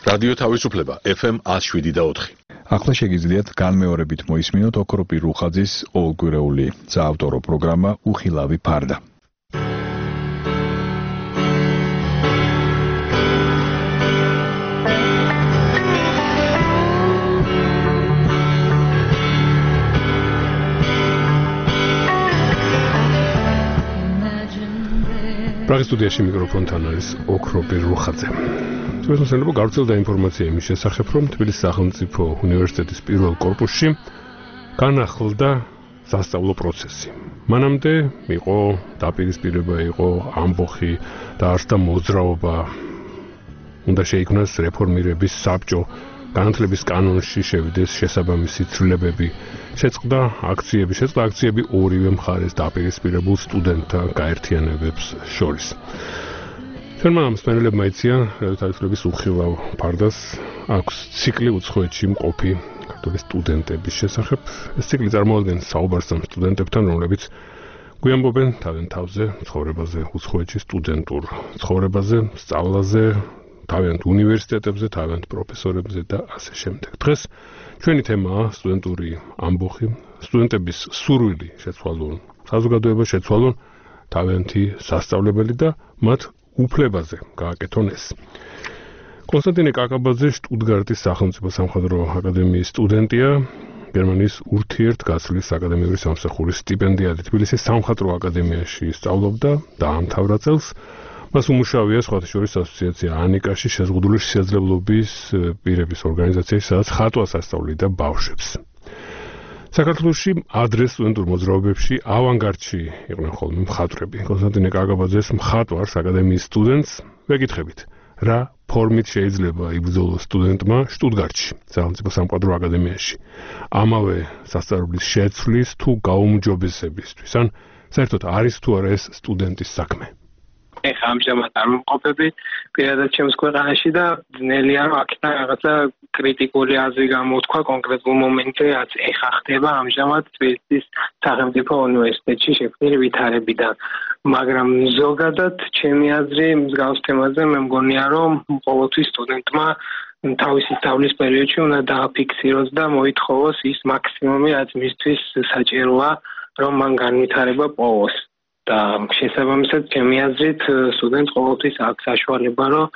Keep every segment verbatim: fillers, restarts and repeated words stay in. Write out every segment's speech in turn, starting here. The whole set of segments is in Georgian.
რადიო თავისუფლება ეფ ემ one oh seven და four. ახლა შეგიძლიათ განმეორებით მოისმინოთ ოქროპირ რუხაძის ყოველკვირეული საავტორო პროგრამა უხილავი ფარდა. პრაღის სტუდიაში მიკროფონთან არის ოქროპირ რუხაძე. Ჩვენსაძლებლო გავრცელდა ინფორმაცია იმის შესახებ, რომ თბილისის სახელმწიფო უნივერსიტეტის პირველ კორპუსში განახლდა სასწავლო პროცესი. მანამდე იყო დაპირისპირება, იყო ამბოხი და არსდა მოძრაობა. უნდა შეიქმნას რეფორმირების საბჭო, განათლების კანონში შევიდეს შესაბამისი ცვლილებები. შეწყდა აქციები, შეწყდა აქციები ორივე მხარეს დაპირისპირებულ სტუდენტთა გაერთიანებებს შორის. ჩვენმა მსმენელებმა იციან, რადიო თავისუფლების უხილავ ფარდას აქვს ციკლი უცხოეთში მყოფი ქართული სტუდენტების შესახებ. ეს ციკლი წარმოადგენს საუბარს ამ სტუდენტებთან, რომლებიც გვიამბობენ თავენ თავზე ცხოვრებაზე, უცხოეთში სტუდენტურ ცხოვრებაზე, სწავლაზე, თავიანთ უნივერსიტეტებზე, თავიანთ პროფესორებზე და ასე შემდეგ. დღეს ჩვენი თემაა სტუდენტური ამბოხი, სტუდენტების სურვილი შეცვალონ, საზოგადოება შეცვალონ თავიანთი სასწავლებელი და მათ უფლებაზე გააკეთონ ეს. კონსტანტინე კაკაბაძე შტუტგარტის სახელმწიფო სამხატვრო აკადემიის სტუდენტია, გერმანიის ურთიერთგაცვლის აკადემიური სამსახურის სტიპენდიატი თბილისის სამხატვრო აკადემიაში სწავლობდა, დაამთავრა წელს. მას უმუშავია სხვათა შორის ასოციაცია ანიკაში შეზღუდული შესაძლებლობის პირების ორგანიზაციაში, სადაც ხატვას ასწავლიდა ბავშვებს. საქართველოში ადრე სტუდენტურ მოძრაობებში ავანგარდში იყვნენ ხოლმე მხატვრები. კონსტანტინე კაკაბაძეს მხატვარს აკადემიის სტუდენტს ვეკითხებით, რა ფორმით შეიძლება იბრძოლოს სტუდენტმა შტუტგარტში, სახელმწიფო სამხატვრო აკადემიაში, ამავე სასწავლებლის შეცვლის თუ გაუმჯობესებისთვის, ან საერთოდ არის თუ არა ეს სტუდენტის საქმე. ეხლა ამჟამად არ მომყოფები პირადად ჩემს ქვეყანაში და ძნელია რომ აქედან რაღაცა კრიტიკული აზრი გამოთქვა კონკრეტულ მომენტზე, რაც ეხლა ხდება ამჟამად თბილისის სახელმწიფო უნივერსიტეტში შექმნილი ვითარებიდან. მაგრამ ზოგადად ჩემი აზრი მსგავს თემაზე მე მგონია რომ ყოველთვის სტუდენტმა თავისი სწავლის პერიოდში უნდა დააფიქსიროს და მოითხოვოს ის მაქსიმუმი, რაც მისთვის საჭიროა, რომ მან განვითარება პოვოს. და შესაბამისად ჩემი აზრით სტუდენტს ყოველთვის აქვს საშუალება რომ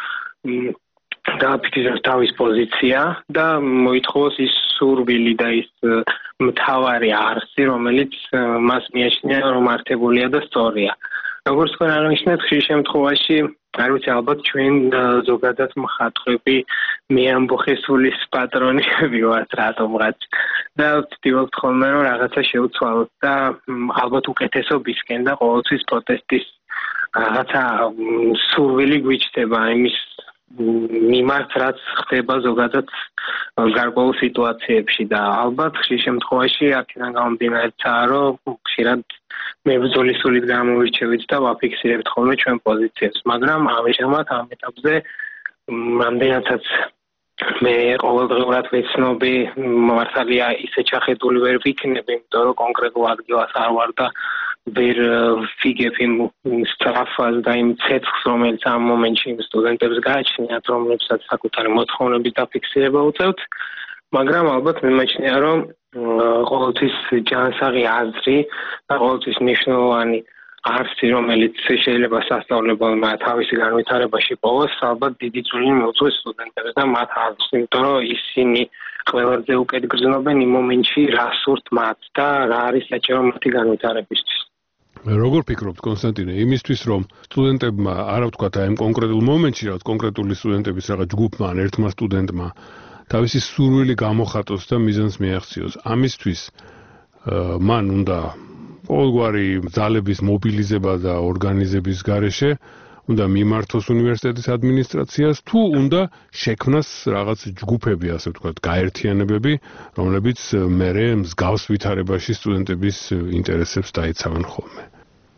დააფიქსიროს თავის პოზიცია და მოითხოვოს ის სურვილი და ის მთავარი არსი, რომელიც მას მიაჩნია რომ მართებულია და სწორია. როგორც თქვენ აღნიშნეთ, ხშირ შემთხვევაში არ ვიცი, ალბათ ჩვენ ზოგადად მხატვრები მეამბოხესულის პატრონები ვართ რატომღაც და ვცდილობთ ხოლმე რომ რაღაცა შევცვალოთ და ალბათ უკეთესობისკენ და ყოველთვის პროტესტის რაღაცა სურვილი გვიჩნდება იმის მიმართ, რაც ხდება ზოგადად გარკვეულ სიტუაციებში და ალბათ ხშირ შემთხვევაში აქედან გამომდინარეცაა რომ ხშირად მებრძოლის სულით გამოვირჩევით და ვაფიქსირებთ ხოლმე ჩვენ პოზიციებს, მაგრამ ამჟამად ამ ეტაპზე რამდენადაც მე ყოველდღიურად ვეცნობი, მართალია ისე ჩახედული ვერ ვიქნები, იმიტომ რომ კონკრეტულ ადგილას არ ვარ და ვერ ვიგებ იმ სწრაფას და იმ ცეცხლს, რომელიც ამ მომენტში იმ სტუდენტებს გააჩნიათ, რომლებსაც საკუთარი მოთხოვნების დაფიქსირება უწევთ, მაგრამ ალბათ მიმაჩნია, რომ ყოველთვის ჯანსაღი აზრი და ყოველთვის მნიშვნელოვანი არსი, რომელიც შეიძლება სასწავლებელმა თავისი განვითარებაში პოვოს, ალბათ დიდი წვლილი მიუძღვის სტუდენტებს და მათ აზრს, იმიტომ რომ ისინი ყველაზე უკეთ გრძნობენ იმ მომენტში, რა სურთ მათ და რა არის საჭირო მათი განვითარებისთვის. როგორ ფიქრობთ, კონსტანტინე, იმისთვის, რომ სტუდენტებმა არა ვთქვათ აი ამ კონკრეტულ მომენტში, რაღაც კონკრეტული სტუდენტების რაღაც ჯგუფმა ან ერთმა სტუდენტმა თავისი სურვილი გამოხატოს და მიზანს მიაღწიოს. ამისთვის მან უნდა ყოველგვარი ძალების მობილიზება და ორგანიზების გარეშე უნდა მიმართოს უნივერსიტეტის ადმინისტრაციას, თუ უნდა შექმნას რაღაც ჯგუფები, ასე ვთქვათ, გაერთიანებები, რომლებიც მერე მსგავს ვითარებაში სტუდენტების ინტერესებს დაიცავენ ხოლმე.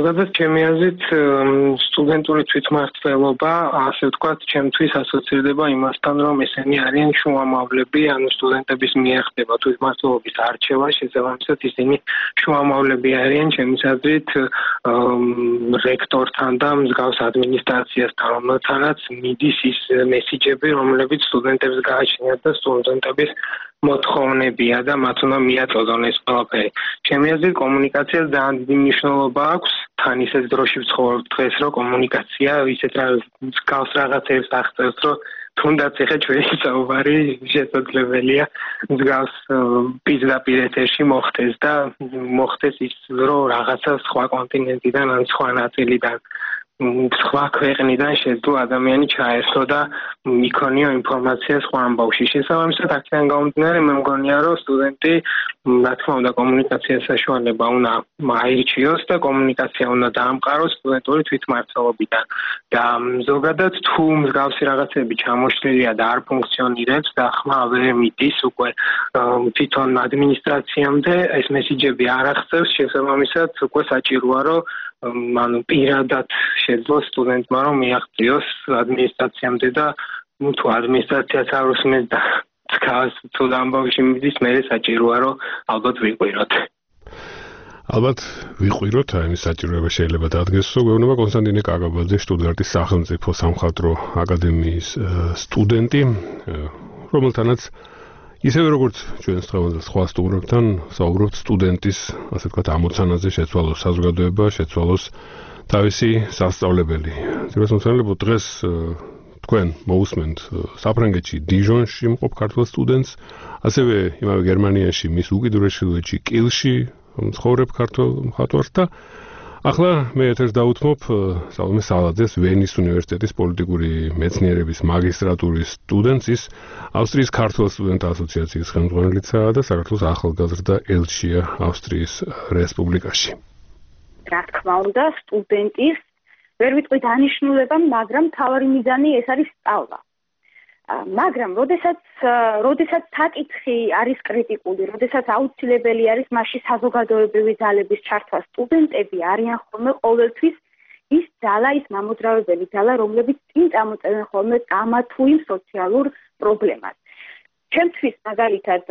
ზოგადად ჩემი აზრით სტუდენტური თვითმმართველობა, ასე ვთქვათ, ჩემთვის ასოცირდება იმასთან, რომ ესენი არიან შუამავლები, ანუ სტუდენტების მიერ ხდება თვითმმართველობის არჩევა, შესაბამისად ისინი შუამავლები არიან ჩემი აზრით რექტორთან და მსგავს ადმინისტრაციასთან, რომელთანაც მიდის ის მესიჯები, რომლებიც სტუდენტებს გააჩნიათ და სტუდენტების მოთხოვნებია და მათ უნდა მიაწოდონ ეს ყველაფერი. ჩემი აზრით კომუნიკაციას ძალიან დიდი მნიშვნელობა აქვს. თან ისეთ დროში ვცხოვრობთ დღეს, რომ კომუნიკაცია ისეთ გავს რაღაცებს აღწევს, რომ თუნდაც ეხა ჩვენი საუბარი შესაძლებელია მსგავს პირდაპირ ეთერში მოხდეს და მოხდეს ის, რომ რაღაცა სხვა კონტინენტიდან ან სხვა ნაწილიდან სხვა ქვეყნიდან შეძლო ადამიანი ჩაესვლა და იქონიო ინფორმაცია სხვა ამბავში. შესაბამისად, აქედან გამომდინარე, მე მგონია, რომ სტუდენტი, რა თქმა უნდა, კომუნიკაციას საშუალება უნდა აირჩიოს და კომუნიკაცია უნდა დაამყაროს სტუდენტური თვითმმართველობიდან. და ზოგადად, თუ მსგავსი რაღაცები ჩამოშლილია და არ ფუნქციონირებს და ხმა ვერ მიდის უკვე თვითონ ადმინისტრაციამდე, ეს მესიჯები არ აღწევს, შესაბამისად, უკვე საჭიროა, რომ ანუ პირადად შეძლო სტუდენტმა რომ მიაღწიოს ადმინისტრაციამდე და ნუ თუ ადმინისტრაციაც არ უსმენს და დგას თუ ამბავში მიდის, მე საჭიროა რომ ალბათ ვიყვიროთ. ალბათ ვიყვიროთ, აი ეს საჭიროება შეიძლება დადგესო. გვეუბნება კონსტანტინე კაკაბაძე, შტუტგარტის სახელმწიფო სამხატვრო აკადემიის სტუდენტი, რომელთანაც ისევე როგორც ჩვენს დღევანდელ სხვა სტუმრებთან საუბრობთ სტუდენტის, ასე ვთქვათ, ამოცანაზე, შეცვალოს საზოგადოება, შეცვალოს თავისი სასწავლებელი. ძირას მომხმარებელო დღეს თქვენ მოусმენთ საფრანგეთში, დიჟონში მყოფ ქართველ სტუდენტს, ასევე იმავე გერმანიაში, მის უკიდურესში კილში მცხოვრებ ქართველ მხატვარს და ახლა მე ეთერს დაუთმობ სალომე სალაძეს, ვენის უნივერსიტეტის პოლიტიკური მეცნიერების მაგისტრატურის სტუდენტს, ის ავსტრიის ქართველ სტუდენტთა ასოციაციის ხელმძღვანელიცაა და საქართველოს ახალგაზრდა ელჩია ავსტრიის რესპუბლიკაში. რა თქმა უნდა, სტუდენტის ვერ ვიტყვი დანიშნულება, მაგრამ მთავარი მიზანი ეს არის სწავლა. მაგრამ როდესაც როდესაც საკითხი არის კრიტიკული, როდესაც აუცილებელი არის მასში საზოგადოებრივი ძალების ჩართვა, სტუდენტები არიან ხოლმე ყოველთვის ის ძალა, ის მამოძრავებელი ძალა, რომლებიც წინ წამოწევენ ხოლმე ამა თუ იმ სოციალურ პრობლემას. ჩემთვის მაგალითად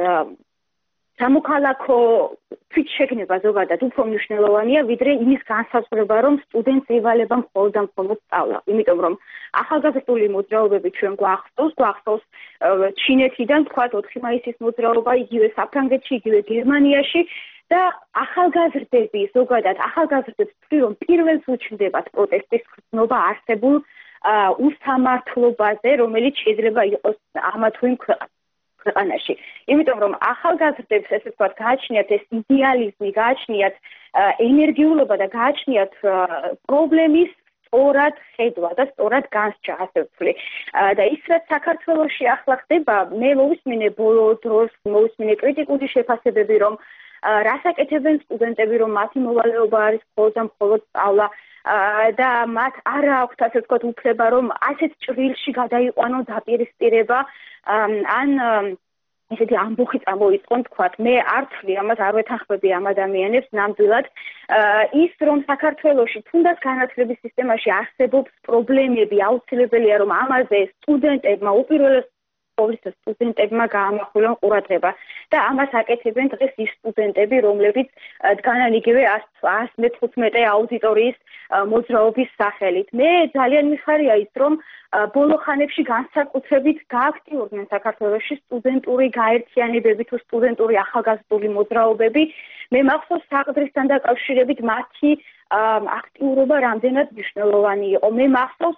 სამოქალაქო თვითშეგნება ზოგადად უფრო მნიშვნელოვანია, ვიდრე იმის განსაზღვრება, რომ სტუდენტს ევალება მხოლოდ და მხოლოდ სწავლა. იმიტომ რომ ახალგაზრდული მოძრაობები ჩვენ გვახსოვს, გვახსოვს ჩინეთიდან, თქვათ ოთხი მაისის მოძრაობა, იგივე საფრანგეთში, იგივე გერმანიაში და ახალგაზრდები ზოგადად ახალგაზრდებს ვთქვი, რომ პირველს უჩნდებათ პროტესტის გრძნობა არსებულ უსამართლობაზე, რომელიც შეიძლება იყოს ამა თუ იმ ქვეყანაში. ქვეყანაში. იმიტომ რომ ახალგაზრდებს ესე ვთქვათ, გააჩნიათ ეს იდეალიზმი, გააჩნიათ ენერგიულობა და გააჩნიათ პრობლემის სწორად ხედვა და სწორად განსჯა, ასე ვთვლი. და ის რაც საქართველოში ახლა ხდება, მე მოვისმინე ბოლო დროს, მოვისმინე კრიტიკული შეფასებები, რომ რას აკეთებენ სტუდენტები, რომ მათი მოვალეობა არის მხოლოდ და მხოლოდ სწავლა და მათ არ აქვთ, ასე ვთქვათ, უფლება, რომ ასეთ ჭრილში გადაიყვანონ დაპირისპირება ან ესეთი ამბოხი წამოიწყონ, თქვათ, მე არ ვთვლი ამას, არ ვეთანხმები ამ ადამიანებს ნამდვილად. ის რომ საქართველოში თუნდაც განათლების სისტემაში არსებობს პრობლემები, აუცილებელია რომ ამაზე სტუდენტებმა უპირველეს ყოვლისა სტუდენტებმა გაამახვილონ ყურადღება და ამას აკეთებენ დღეს ის სტუდენტები, რომლებიც დგანან იგივე ას მეთხუთმეტე აუდიტორიის მოძრაობის სახელით. მე ძალიან მიხარია ის, რომ ბოლო ხანებში განსაკუთრებით გააქტიურდნენ საქართველოში სტუდენტური გაერთიანებები თუ სტუდენტური ახალგაზრდული მოძრაობები. მე მახსოვს საყდრისთან დაკავშირებით მათი აქტიურობა რამდენად მნიშვნელოვანი იყო. მე მახსოვს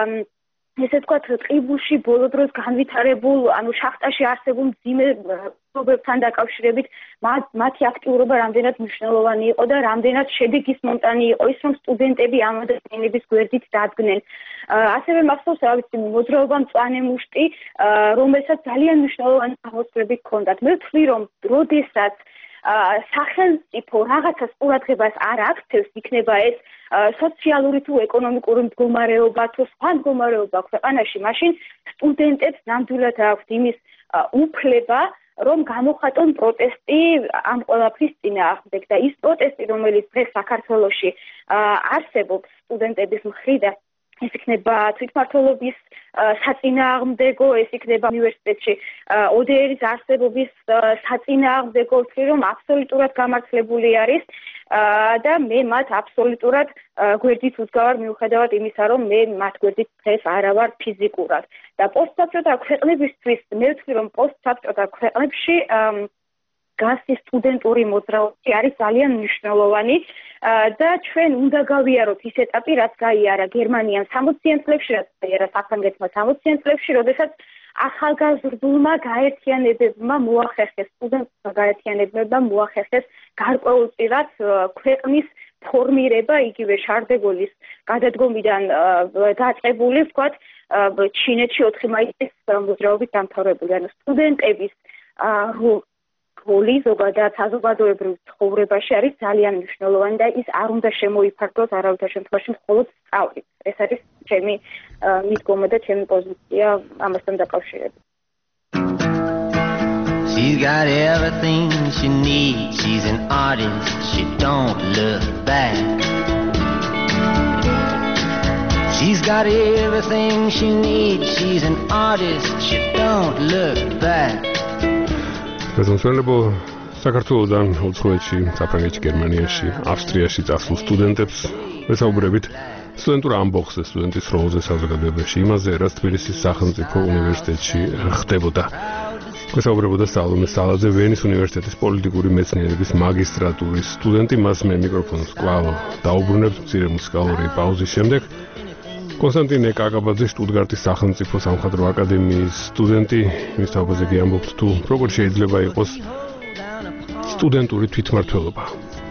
ესე ვთქვათ, ყიბულში ბოლო დროს განვითარებულ, ანუ შახტაში არსებულ მძიმე პრობლემებთან დაკავშირებით მათი აქტიურობა რამდენად მნიშვნელოვანი იყო და რამდენად შედეგის მომტანი იყო ის, რომ სტუდენტები ამ ადამიანების გვერდით დადგნენ. ასევე მახსოვს, რა ვიცი, მოძრაობა მწვანე მუშტი, რომელსაც ძალიან მნიშვნელოვანი გამოსვლები ჰქონდათ. მე ვთვლი, რომ როდესაც სახელმწიფო რაღაცას ყურადღებას არ აქცევს, იქნება ეს სოციალური თუ ეკონომიკური მდგომარეობა თუ სხვა მდგომარეობა ქვეყანაში, მაშინ სტუდენტებს ნამდვილად აქვთ იმის უფლება, რომ გამოხატონ პროტესტი ამ ყველაფრის წინააღმდეგ და ის პროტესტი, რომელიც დღეს საქართველოში არსებობს სტუდენტების მხრიდან, ეს იქნება თვითმმართველობის საწინააღმდეგო, ეს იქნება უნივერსიტეტში O D R-ის არსებობის საწინააღმდეგო, ვთქვი რომ აბსოლუტურად გამართლებული არის და მე მათ აბსოლუტურად გვერდით ვუდგავარ მიუხედავად იმისა, რომ მე მათ გვერდით დღეს არა ვარ ფიზიკურად. და პოსტსაბჭოთა ქვეყნებისთვის მე ვთქვი, რომ პოსტსაბჭოთა ქვეყნებში გასი სტუდენტური მოძრაობა არის ძალიან მნიშვნელოვანი და ჩვენ უნდა გავიაროთ ის ეტაპი, რაც გაიარა გერმანიამ სამოციან წლებში, რაც გაიარა საფრანგეთმა სამოციან წლებში, როდესაც ახალგაზრდულმა გაერთიანებებმა მოახერხეს, სტუდენტებმა გაერთიანებებმა მოახერხეს გარკვეულწილად ქვეყნის ფორმირება, იგივე შარდ-დე-გოლის გადადგომიდან დაწყებული, ვთქვათ, ჩინეთში ოთხი მაისის მოძრაობით დამთავრებული, ანუ სტუდენტების როლი ზოგადად საზოგადოებრივ ცხოვრებაში არის ძალიან მნიშვნელოვანი და ის არ უნდა შემოიფარგლოს არავითარ შემთხვევაში მხოლოდ სწავლით. ეს არის ჩემი მიდგომა და ჩემი პოზიცია ამასთან დაკავშირებით. She's got everything she needs. She's an artist. She don't look back. She's got everything she needs. She's an artist. She don't look back. Prezentable საქართველოსთან უცხოეთში, საფრანგეთში, გერმანიაში, ავსტრიაში წასულ სტუდენტებს ვესაუბრებით სტუდენტურ ამბოხზე, სტუდენტის როლზე საზოგადოებაში, იმაზე, რაც თბილისის სახელმწიფო უნივერსიტეტში ხდებოდა. ვესაუბრებოდა სალომე სალაძე, ვენის უნივერსიტეტის პოლიტიკური მეცნიერების მაგისტრატურის სტუდენტი, მას მე მიკროფონს კვლავ დაუბრუნებთ მცირე მუსიკალური პაუზის შემდეგ. კონსტანტინე კაკაბაძე, შტუტგარტის სახელმწიფო სამხატვრო აკადემიის სტუდენტი, მის თავზე გიამბობთ თუ როგორ შეიძლება იყოს სტუდენტური თვითმმართველობა.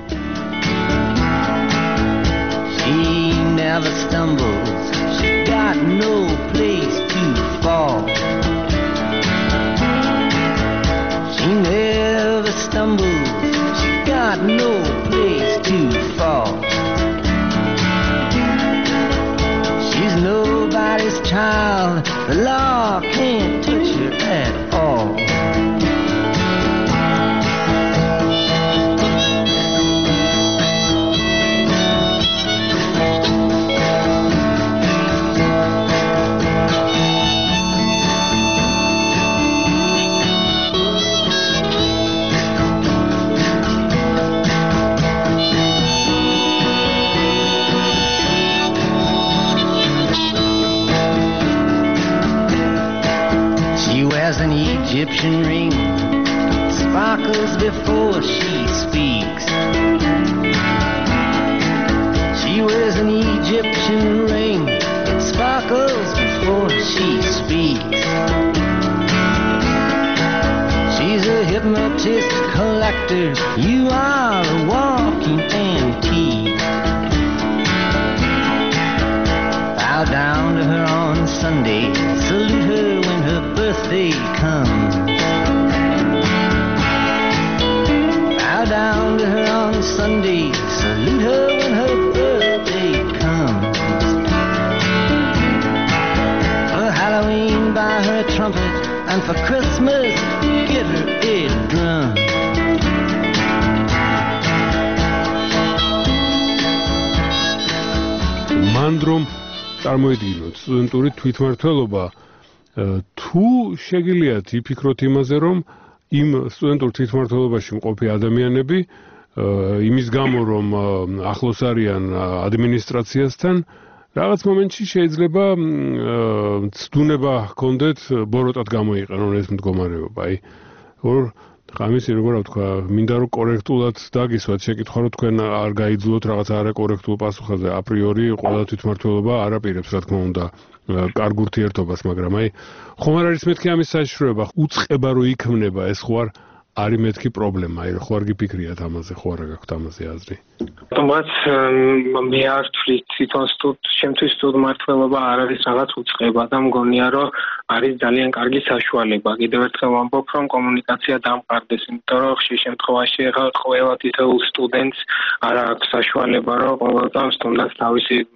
She never stumbles. She got no place to fall. She never stumbles. She got no place to fall. She's nobody's child. The law can't touch her at all. An Egyptian ring sparkles before she speaks. She wears an Egyptian ring, it sparkles before she speaks. She's a hypnotist collector, you are a walking antique. Bow down to her on Sunday, salute her when her birthday comes. Bow down to her on Sunday, salute her when her birthday comes. For Halloween buy her a trumpet, and for Christmas get her a drum. Mandrom წარმოიდგინოთ სტუდენტური თვითმმართველობა თუ შეგიძლიათ იფიქროთ იმაზე, რომ იმ სტუდენტურ თვითმმართველობაში მყოფი ადამიანები იმის გამო, რომ ახლოს არიან ადმინისტრაციასთან, რაღაც მომენტში შეიძლება ცდუნება ჰქონდეთ ბოროტად გამოიყენონ ეს მდგომარეობა. აი, ორ ხამისი როგორ ვთქვა, მინდა რომ კორექტულად დაგისვათ შეკითხვა, რომ თქვენ არ გაიძლოთ რაღაც არაკორექტულ პასუხებზე. აპრიორი ყველა თვითმმართველობა არ აპირებს, რა თქმა უნდა, კარგ ურთიერთობას, მაგრამ აი, ხომ არ არის მეთქი ამის საშიშროება, უწყება რო იქმნება, ეს ხო არ არის მეთქი პრობლემა, აი, ხო არ გიფიქრიათ ამაზე, ხო არა გაქვთ ამაზე აზრი? თუმცა მე არ ვთვლი თვითონ სტუდ შემთხვევით სტუდმმართველობა არ არის რაღაც უწყება და მგონია რომ არის ძალიან კარგი საშუალება. კიდევ ერთხელ ვამბობ, რომ კომუნიკაცია დამყარდეს, იმიტომ რომ ხშირ შემთხვევაში ახლა ყველა თითოეულ სტუდენტს არ აქვს საშუალება, რომ ყოველდღე სტუდენტს თავისი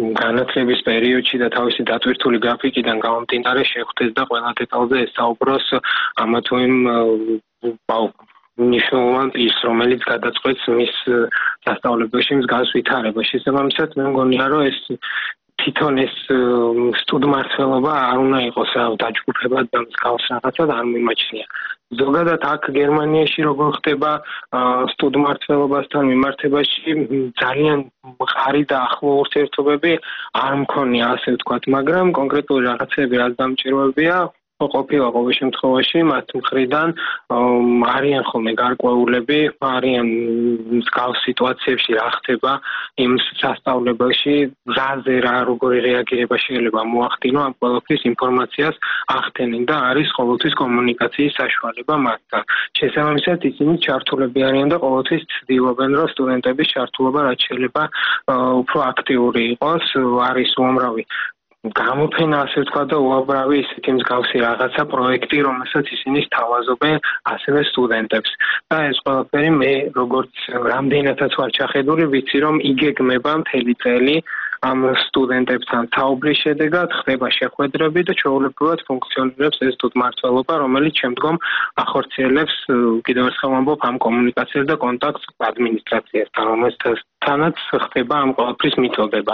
განათლების პერიოდში და თავისი დატვირთული გრაფიკიდან გამომდინარე შეხვდეს და ყველა დეტალზე ესაუბროს ამა თუ იმ მნიშვნელოვან პირს, რომელიც გადაწყვეტს მის სასწავლებელში მსგავს ვითარებას. შესაბამისად, მე მგონია, რომ ეს თვითონ ეს სტუდმმართველობა არ უნდა იყოს დაჯგუფებად და მსგავს რაღაცად არ მიმაჩნია. ზოგადად აქ გერმანიაში როგორ ხდება სტუდმმართველობასთან მიმართებაში ძალიან მყარი და ახლო ურთიერთობები არ მქონია, ასე ვთქვათ, მაგრამ კონკრეტული რაღაცები რაც დამჭირვებია ყოფილა ყოველ შემთხვევაში მათ მხრიდან არიან ხოლმე გარკვეულები, არიან მსგავს სიტუაციებში რა ხდება იმ სასწავლებელში, რაზე რა როგორი რეაგირება შეიძლება მოახდინო ამ ყველაფრის ინფორმაციას ახდენენ და არის ყოველთვის კომუნიკაციის საშუალება მათთან. შესაბამისად ისინი ჩართულები არიან და ყოველთვის ცდილობენ რომ სტუდენტების ჩართულობა რაც შეიძლება უფრო აქტიური იყოს, არის უამრავი გამოფენა ასე ვთქვა და უამრავი ისეთი მსგავსი რაღაცა პროექტი, რომელსაც ისინი სთავაზობენ ასევე სტუდენტებს. და ეს ყველაფერი მე როგორც რამდენადაც ვარ ჩახედული, ვიცი რომ იგეგმება მთელი წელი ამ სტუდენტებთან საუბრის შედეგად ხდება შეხვედრები და ჩვეულებრივად ფუნქციონირებს ეს სტუდმმართველობა, რომელიც შემდგომ ახორციელებს კიდევ ერთხელ ვამბობ ამ კომუნიკაციას და კონტაქტს ადმინისტრაციასთან, რომელთანაც ხდება ამ ყველაფრის მიწოდება.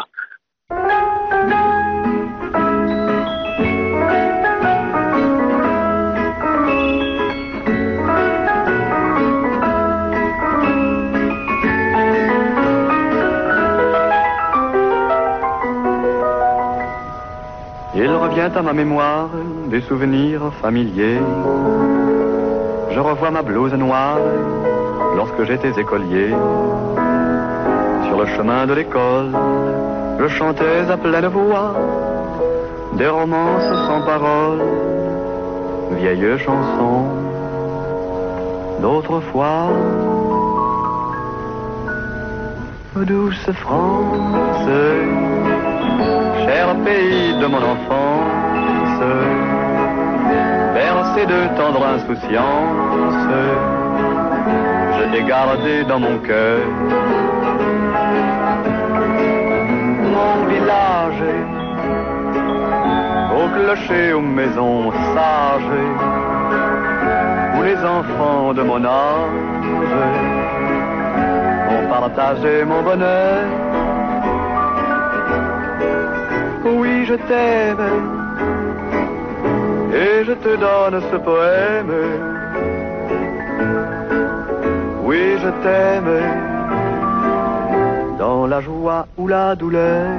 Il revient à ma mémoire des souvenirs familiers. Je revois ma blouse noire lorsque j'étais écolier. Sur le chemin de l'école, je chantais à pleine voix des romances sans paroles, vieilles chansons d'autrefois. Douce France, cher pays de mon enfance, bercé de tendre insouciance, je t'ai gardé dans mon cœur. Mon village, aux clochers, aux maisons sages, où les enfants de mon âge ont partagé mon bonheur. Oui, je t'aime et je te donne ce poème. Oui, je t'aime dans la joie ou la douleur.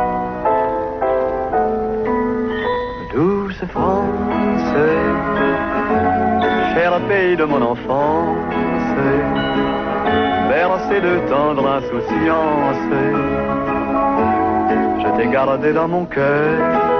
Douce France, cher pays de mon enfance, bercé de tendre insouciance, je t'ai gardé dans mon cœur.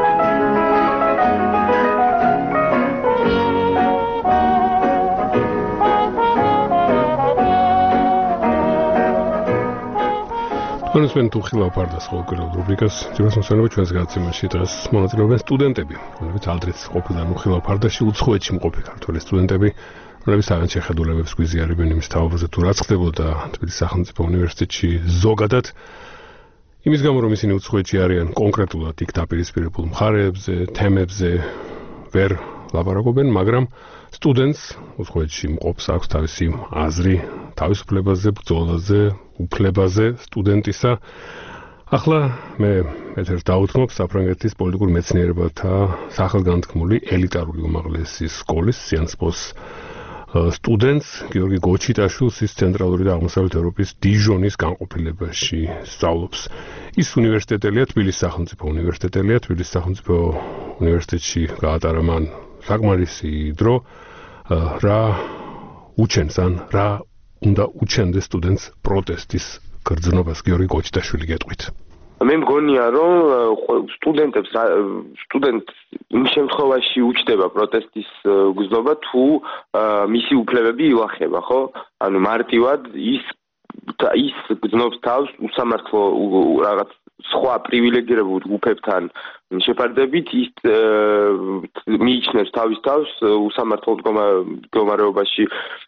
თქვენ თუ ხილავფარდას ხოლმე რუბრიკას ძირას მოსვენება ჩვენს გაცემაში დღეს მონაწილეობენ სტუდენტები, რომლებიც aldrich ყოფილან ხილავფარდაში უცხოეთში მყოფი ქართველი სტუდენტები, რომლებიც აღარ შეხედულებებს გვიზიარებენ იმის თაობაზე თუ რაც ხდებოდა თბილისის სახელმწიფო უნივერსიტეტში ზოგადად. იმის გამო რომ ისინი უცხოეთში არიან კონკრეტულად იქ დაპირისპირებულ მხარეებზე, თემებზე ვერ ლაპარაკობენ, მაგრამ სტუდენტს უცხოეთში მყოფს აქვს თავისი აზრი, თავისუფლებაზე, ბრძოლაზე, უფლებაზე სტუდენტისა. ახლა მე ეთერს დავუთმობ საფრანგეთის პოლიტიკურ მეცნიერებათა სახელგანთქმული ელიტარული უმაღლესი სკოლის სიანსპოს სტუდენტს გიორგი გოჩიტაშვილს, ის ცენტრალური და აღმოსავლეთ ევროპის დიჟონის განყოფილებაში სწავლობს. ის უნივერსიტეტელია, თბილისის სახელმწიფო უნივერსიტეტელია, თბილისის სახელმწიფო უნივერსიტეტში გაატარა მან საკმარისი დრო, რა უჩენს ან რა უნდა უჩენდეს სტუდენტს პროტესტის გრძნობას. გიორგი გოჩიტაშვილი გეტყვით. მე მგონია რომ სტუდენტებს სტუდენტ იმ შემთხვევაში უჩდება პროტესტის გრძნობა თუ მისი უფლებები ილახება, ხო? ანუ მარტივად ის ის გრძნობს თავს უსამართლო რაღაც სხვა პრივილეგირებულ ჯგუფებთან შეფარდებით ის მიიჩნევს თავის თავს უსამართლო მდგომარეობაში,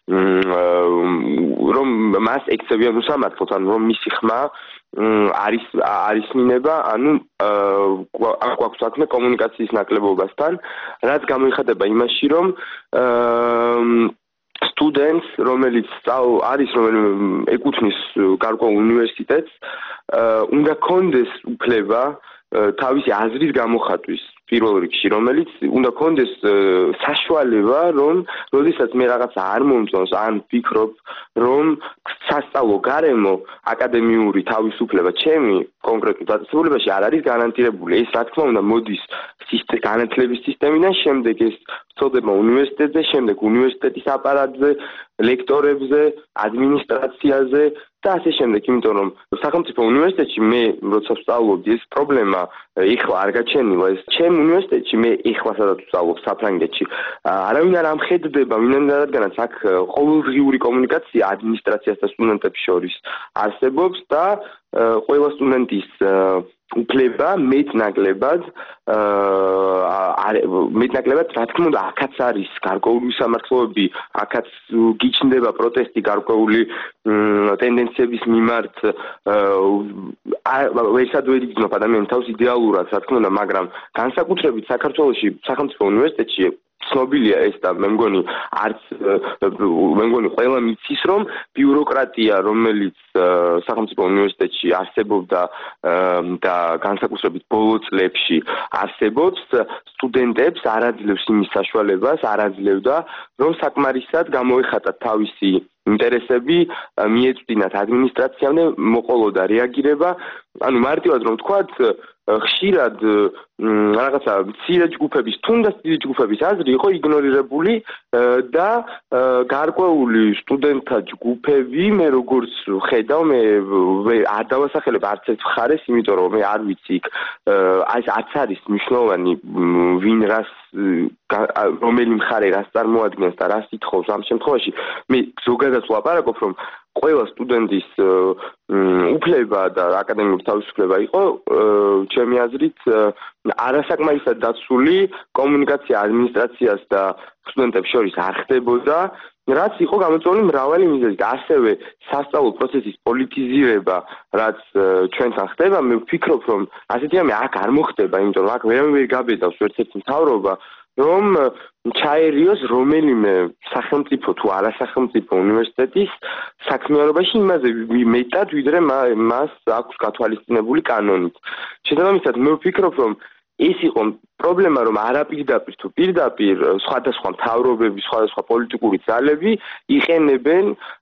რომ მას ექცევიან უსამართლოდ, ანუ რომ მისი ხმა არის არის მინება, ანუ აქვს საქმე კომუნიკაციის ნაკლებობასთან, რაც გამოიხატება იმაში, რომ სტუდენტს, რომელიც არის, რომელიც ეკუთვნის გარკვეულ უნივერსიტეტს, უნდა კონდეს უფლება თავისი აზრის გამოხატვის პირველ რიგში, რომელიც უნდა კონდეს საშუალება, რომ როდესაც მე რაღაცა არ მომწონს, ან ვფიქრობ, რომ სასწავლო გარემო აკადემიური თავისუფლება ჩემი კონკრეტულ დაწესებულებაში არ არის გარანტირებული. ეს რა თქმა უნდა მოდის განათლების სისტემიდან, შემდეგ ეს წოდება უნივერსიტეტზე, შემდეგ უნივერსიტეტის აპარატზე, ლექტორებზე, ადმინისტრაციაზე და ასე შემდეგ, იმიტომ რომ სახელმწიფო უნივერსიტეტში მე როცა ვსწავლობდი, ეს პრობლემა ეხლა არ გაჩენილა, ეს ჩემ უნივერსიტეტში მე ეხლა სადაც ვსწავლობ საფრანგეთში, არავინ არ ამხედდება, ვინმე აქ ყოველდღიური კომუნიკაცია ადმინისტრაციას და სტუდენტებს შორის არსებობს და ყველა სტუდენტის უფლება მეტნაკლებად მეტნაკლებად რა თქმა უნდა აქაც არის გარკვეული სამართლოები, აქაც გიჩნდება პროტესტი გარკვეული ტენდენციების მიმართ, ვერსად ვერ იგრძნობს ადამიანის თავს იდეალურად, რა თქმა უნდა, მაგრამ განსაკუთრებით საქართველოში სახელმწიფო უნივერსიტეტში ცნობილია ეს და მე მგონი არც მე მგონი ყველა მიცის, რომ ბიუროკრატია, რომელიც სახელმწიფო უნივერსიტეტში არსებობდა და განსაკუთრებით ბოლო წლებში არსებობს, სტუდენტებს არ აძლევს იმის საშუალებას, არ აძლევდა, რომ საკმარისად გამოეხატათ თავისი ინტერესები, მიეწვდინათ ადმინისტრაციამდე, მოყოლოდა რეაგირება, ანუ მარტივად რომ ვთქვათ, ხშირად რაღაცა მცირე ჯგუფების, თუნდაც დიდი ჯგუფების აზრი იყო იგნორირებული და გარკვეული სტუდენტთა ჯგუფები, მე როგორც ხედავ, მე არ დავასახელებ არც ერთ მხარეს, იმიტომ რომ მე არ ვიცი იქ აი არც არის მნიშვნელოვანი ვინ რას რომელი მხარე რას წარმოადგენს და რას ითხოვს ამ შემთხვევაში. მე ზოგადად ვლაპარაკობ, რომ ყველა სტუდენტის უფლება და აკადემიური თავისუფლება იყო, ჩემი აზრით, არასაკმარისად დაცული კომუნიკაცია ადმინისტრაციას და სტუდენტებს შორის არ ხდებოდა, რაც იყო გამოწვეული მრავალი მიზეზით, ასევე სასწავლო პროცესის პოლიტიზირება, რაც ჩვენთან ხდება, მე ვფიქრობ, რომ ასეთი რამე აქ არ მოხდება, იმიტომ რომ აქ ვერავინ ვერ გაბედავს ერთ-ერთი მთავრობა, რომ ჩაერიოს რომელიმე სახელმწიფო თუ არასახელმწიფო უნივერსიტეტის საქმიანობაში იმაზე მეტად, ვიდრე მას აქვს გათვალისწინებული კანონით. შესაბამისად, მე ვფიქრობ, რომ ეს იყო პრობლემა, რომ არაპირდაპირ თუ პირდაპირ სხვადასხვა მთავრობები, სხვადასხვა პოლიტიკური ძალები იყენებენ,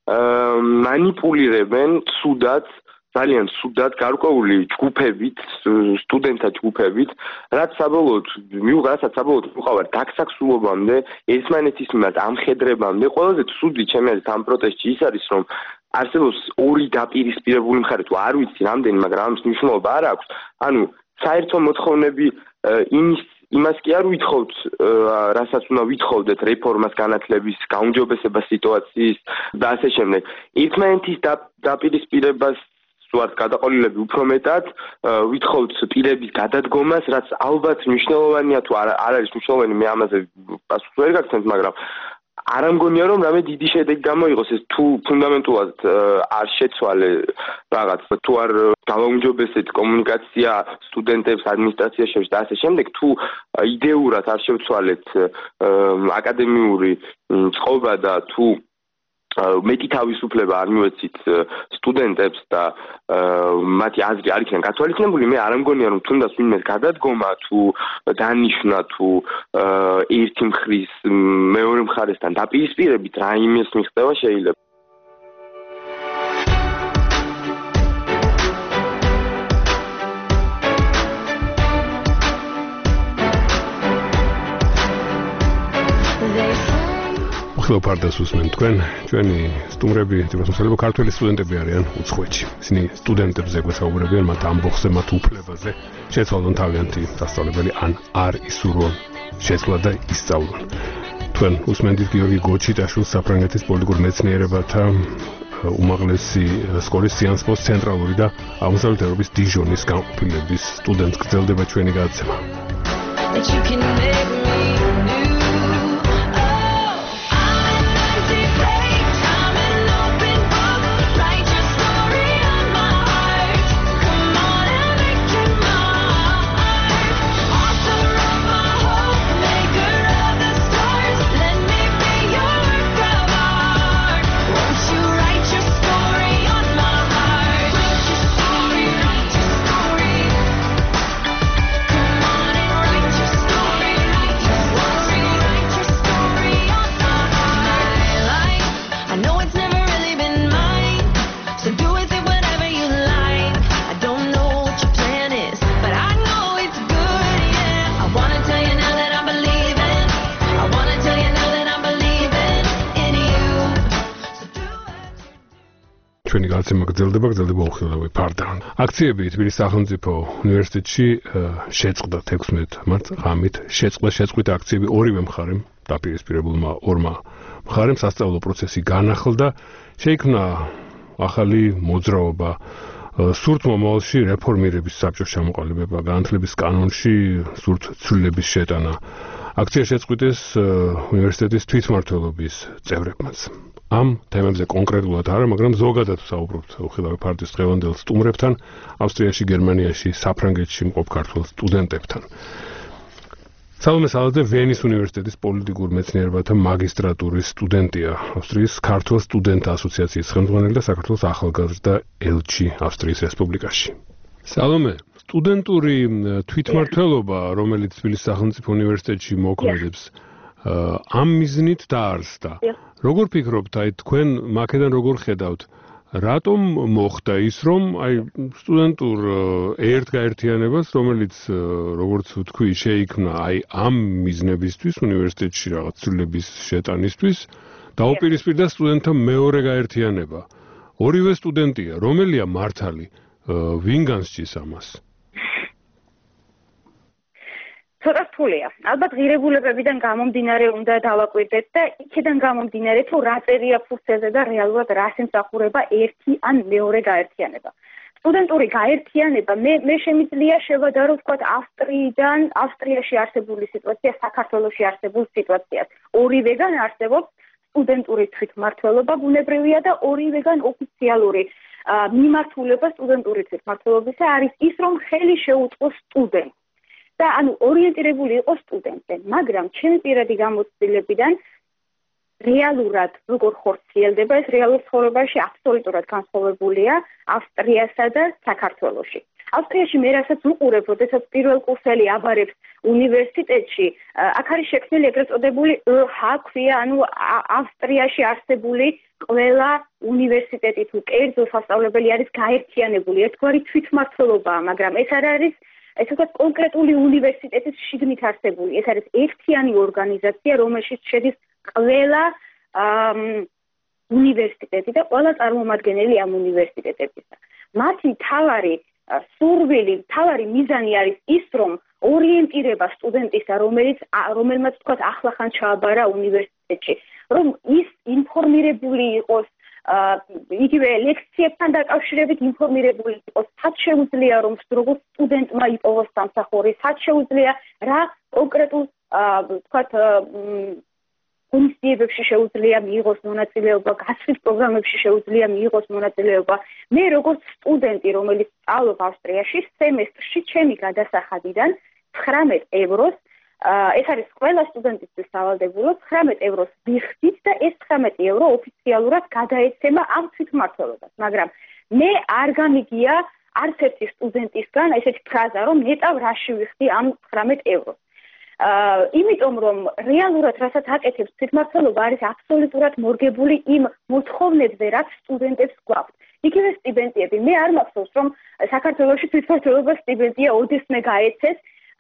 მანიპულირებენ ცუდად ძალიან ცუდად გარკვეული ჯგუფებით, სტუდენტთა ჯგუფებით, რაც საბოლოოდ მიუღალატად საბოლოოდ მიყავარ დაქსაქსულობამდე, ერთმანეთის მიმართ ამხედრებამდე, ყველაზე ცუდი ჩემი აზრით ამ პროტესტში ის არის, რომ არსებობს ორი დაპირისპირებული მხარე, თუ არ ვიცი რამდენი, მაგრამ ამის მნიშვნელობა არ აქვს. ანუ საერთო მოთხოვნები იმის იმას კი არ ვითხოვთ, რასაც უნდა ვითხოვდეთ რეფორმას განათლების, გაუმჯობესება სიტუაციის და ასე შემდეგ. ერთმანეთის დაპირისპირებას ვართ გადაყოლილები უფრო მეტად, ვითხოვთ პირების გადადგომას, რაც ალბათ მნიშვნელოვანია თუ არ არის მნიშვნელოვანი, მე ამაზე პასუხს ვერ გაგცემთ, მაგრამ არ ამგონია, რომ რამე დიდი შედეგი გამოიღოს, ეს თუ ფუნდამენტურად არ შეცვალე რაღაც, თუ არ გავაუმჯობესეთ კომუნიკაცია სტუდენტებს, ადმინისტრაციაში შორის და ასე შემდეგ, თუ იდეურად არ შევცვალეთ აკადემიური წყობა და თუ მეტი თავისუფლება არ მივეცით სტუდენტებს და მათი აზრი არ იქნება გათვალისწინებული, მე არ ამგონია, რომ თუნდაც ვინმე გადადგომა თუ დანიშნა თუ ერთი მხრის მეორე მხარესთან დაპირისპირებით რაიმეს მიღწევა შეიძლება. ხლოფარდას უსმენ თქვენ, ჩვენი სტუმრები, თვითონ ქართველი სტუდენტები არიან უცხოეთში. ისინი სტუდენტებზე გვესაუბრებიან მათ ამბოხზე, მათ უფლებაზე, შეცვალონ თავიანთი სასწავლებელი ან არ ისურვონ შეცვლა და ისწავლონ. თქვენ უსმენთ გიორგი გოჩიტაშვილს, საფრანგეთის პოლიტიკურ მეცნიერებათა უმაღლესი სკოლის სიანსპოს ცენტრალური და აღმოსავლეთ ევროპის დიჟონის განყოფილების სტუდენტს გრძელდება ჩვენი გადაცემა. ჩვენი გადაცემა გრძელდება, გრძელდება უხილავი ფარდან. აქციები თბილისის სახელმწიფო უნივერსიტეტში შეწყდა თექვსმეტ მარტს ღამით. შეწყდა შეწყვითი აქციები ორივე მხარემ, დაპირისპირებულმა ორმა მხარემ სასწავლო პროცესი განახლდა, შეიქმნა ახალი მოძრაობა, სურთ მომავალში რეფორმირების საბჭოს ჩამოყალიბება, განათლების კანონში სურთ ცვლილების შეტანა. აქცია შეწყვიტეს უნივერსიტეტის თვითმმართველობის წევრებმაც. ამ თემებზე კონკრეტულად არა, მაგრამ ზოგადად ვსაუბრობთ უხილავი ფარდის დღევანდელ სტუმრებთან, ავსტრიაში, გერმანიაში, საფრანგეთში მყოფ ქართველ სტუდენტებთან. სალომე სალაძე ვენის უნივერსიტეტის პოლიტიკურ მეცნიერებათა მაგისტრატურის სტუდენტია, ავსტრიის ქართველ სტუდენტთა ასოციაციის ხელმძღვანელი და საქართველოს ახალგაზრდა ელჩი ავსტრიის რესპუბლიკაში. სალომე, სტუდენტური თვითმმართველობა, რომელიც თბილისის სახელმწიფო უნივერსიტეტში მოქმედებს, ამ მიზნით დაარსდა. როგორ ფიქრობთ, აი თქვენ მაქედან როგორ ხედავთ, რატომ მოხდა ის, რომ აი სტუდენტურ ერთგაერთიანებას, რომელიც როგორც ვთქვი, შეიქმნა აი ამ მიზნებისთვის უნივერსიტეტში რაღაც ცვლილების შეტანისთვის, დაუპირისპირდა სტუდენტთა მეორე გაერთიანება. ორივე სტუდენტია, რომელია მართალი, ვინ განსჯის ამას? ცოტა რთულია. ალბათ ღირებულებებიდან გამომდინარე უნდა დავაკვირდეთ და იქიდან გამომდინარე თუ რა წერია ფურცელზე და რეალურად რას ემსახურება ერთი ან მეორე გაერთიანება. სტუდენტური გაერთიანება მე მე შემიძლია შევადარო ვთქვათ ავსტრიიდან, ავსტრიაში არსებული სიტუაცია, საქართველოში არსებულ სიტუაციას. ორივეგან არსებობს სტუდენტური თვითმმართველობა ბუნებრივია და ორივეგან ოფიციალური მიმართულება სტუდენტური თვითმმართველობისა არის ის, რომ ხელი შეუწყოს სტუდენტს. და ანუ ორიენტირებული იყოს სტუდენტზე, მაგრამ ჩემი პირადი გამოცდილებიდან რეალურად როგორ ხორციელდება ეს რეალურ ცხოვრებაში აბსოლუტურად განსხვავებულია ავსტრიასა და საქართველოში. ავსტრიაში მე რასაც ვუყურებ, როდესაც პირველ კურსელი აბარებს უნივერსიტეტში, აქ არის შექმნილი ეგრეთ წოდებული ე ჰა ქვია, ანუ ავსტრიაში არსებული ყველა უნივერსიტეტი თუ კერძო სასწავლებელი არის გაერთიანებული, ერთგვარი თვითმმართველობაა, მაგრამ ეს არ არის ეს უკვე კონკრეტული უნივერსიტეტის შიგნით არსებული. ეს არის ერთიანი ორგანიზაცია, რომელშიც შედის ყველა უნივერსიტეტი და ყველა წარმომადგენელი ამ უნივერსიტეტებისა. მათი მთავარი სურვილი, მთავარი მიზანი არის ის, რომ ორიენტირება სტუდენტისა, რომელიც რომელმაც თქვათ ახლახან ჩააბარა უნივერსიტეტში, რომ ის ინფორმირებული იყოს იგივე ლექციებთან დაკავშირებით ინფორმირებული იყოს, სად შეუძლია რომ როგორც სტუდენტმა იპოვოს სამსახური, სად შეუძლია რა კონკრეტულ თქვათ კომისიებში შეუძლია მიიღოს მონაწილეობა, გასვლის პროგრამებში შეუძლია მიიღოს მონაწილეობა. მე როგორც სტუდენტი, რომელიც სწავლობ ავსტრიაში, სემესტრში ჩემი გადასახადიდან ცხრამეტ ევროს ეს არის ყველა სტუდენტისთვის სავალდებულო ცხრამეტ ევროს ვიხდით და ეს ცხრამეტი ევრო ოფიციალურად გადაეცემა ამ თვითმმართველობას. მაგრამ მე არ გამიგია არც ერთი სტუდენტისგან ესეთი ფრაზა, რომ ნეტავ რაში ვიხდი ამ ცხრამეტ ევროს. იმიტომ რომ რეალურად რასაც აკეთებს თვითმმართველობა არის აბსოლუტურად მორგებული იმ მოთხოვნებზე, რაც სტუდენტებს გვაქვს. იგივე სტიპენდიები. მე არ მახსოვს, რომ საქართველოში თვითმმართველობა სტიპენდია ოდესმე გაეცეს.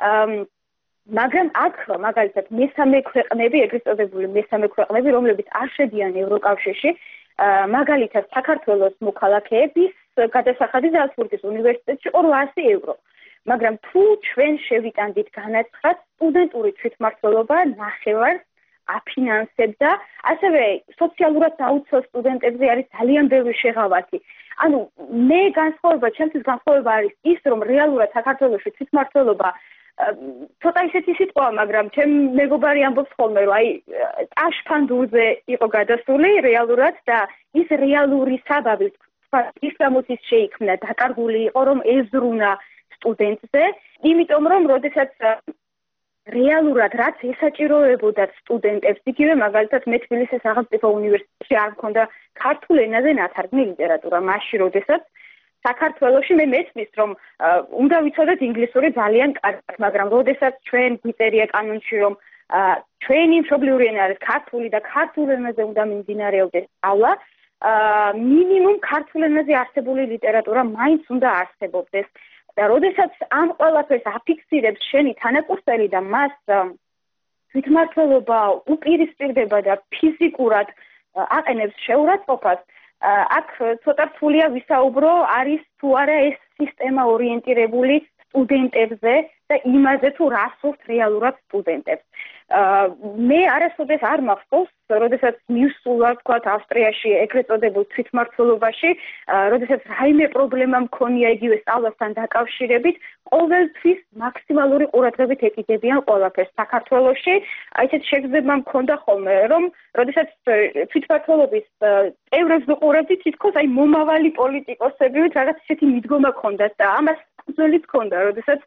მაგრამ აქ მაგალითად მესამე ქვეყნები, ეგრეთ წოდებული მესამე ქვეყნები, რომლებიც არ შედიან ევროკავშირში, მაგალითად საქართველოს მოქალაქეების გადასახადი ზალცბურგის უნივერსიტეტში ორასი ევრო. მაგრამ თუ ჩვენ შევიტანდით განაცხადს, სტუდენტური თვითმმართველობა ნახევარს აფინანსებდა, ასევე სოციალურად დაუცველ სტუდენტებზე არის ძალიან ბევრი შეღავათი. ანუ მე განსხვავება, ჩემთვის განსხვავება არის ის, რომ რეალურად საქართველოში თვითმმართველობა ცოტა ისეთი სიტყვაა, მაგრამ ჩემ მეგობარი ამბობს ხოლმე, რომ აი ტაშფანდურზე იყო გადასული რეალურად და ის რეალური საბაბი ის გამოც ის შეიქმნა, დაკარგული იყო, რომ ეზრუნა სტუდენტზე, იმიტომ რომ როდესაც რეალურად რაც ესაჭიროებოდა სტუდენტებს, იგივე მაგალითად მე თბილისის სახელმწიფო უნივერსიტეტში არ მქონდა ქართულ ენაზე ნათარგმნი ლიტერატურა, მაშინ როდესაც საქართველოში მე მეცნის რომ უნდა ვიცოდეთ ინგლისური ძალიან კარგად, მაგრამ როდესაც ჩვენ გვიწერია კანონში რომ ჩვენი მშობლიური ენა არის ქართული და ქართულ ენაზე უნდა მიმდინარეობდეს სწავლა, მინიმუმ ქართულ ენაზე არსებული ლიტერატურა მაინც უნდა არსებობდეს. და როდესაც ამ ყველაფერს აფიქსირებს შენი თანაკურსელი და მას თვითმმართველობა უპირისპირდება და ფიზიკურად აყენებს შეურაცხყოფას, აქ ცოტა რთულია ვისაუბრო, არის თუ არა ეს სისტემა ორიენტირებული სტუდენტებზე და იმაზე თუ რა სურთ რეალურად სტუდენტებს. მე არასოდეს არ მახსოვს, როდესაც მივსულა თქვა ავსტრიაში ეგრეთ წოდებულ თვითმმართველობაში, როდესაც რაიმე პრობლემა მქონია იგივე სწავლასთან დაკავშირებით, ყოველთვის მაქსიმალური ყურადღებით ეკიდებიან ყველაფერს. საქართველოში აი ესეთ შეგრძნება მქონდა ხოლმე, რომ როდესაც თვითმმართველობის წევრებს ვიყურებდით, თითქოს აი მომავალი პოლიტიკოსები რაღაც ისეთი მიდგომა ჰქონდათ და ამას ძველი ჰქონდა, როდესაც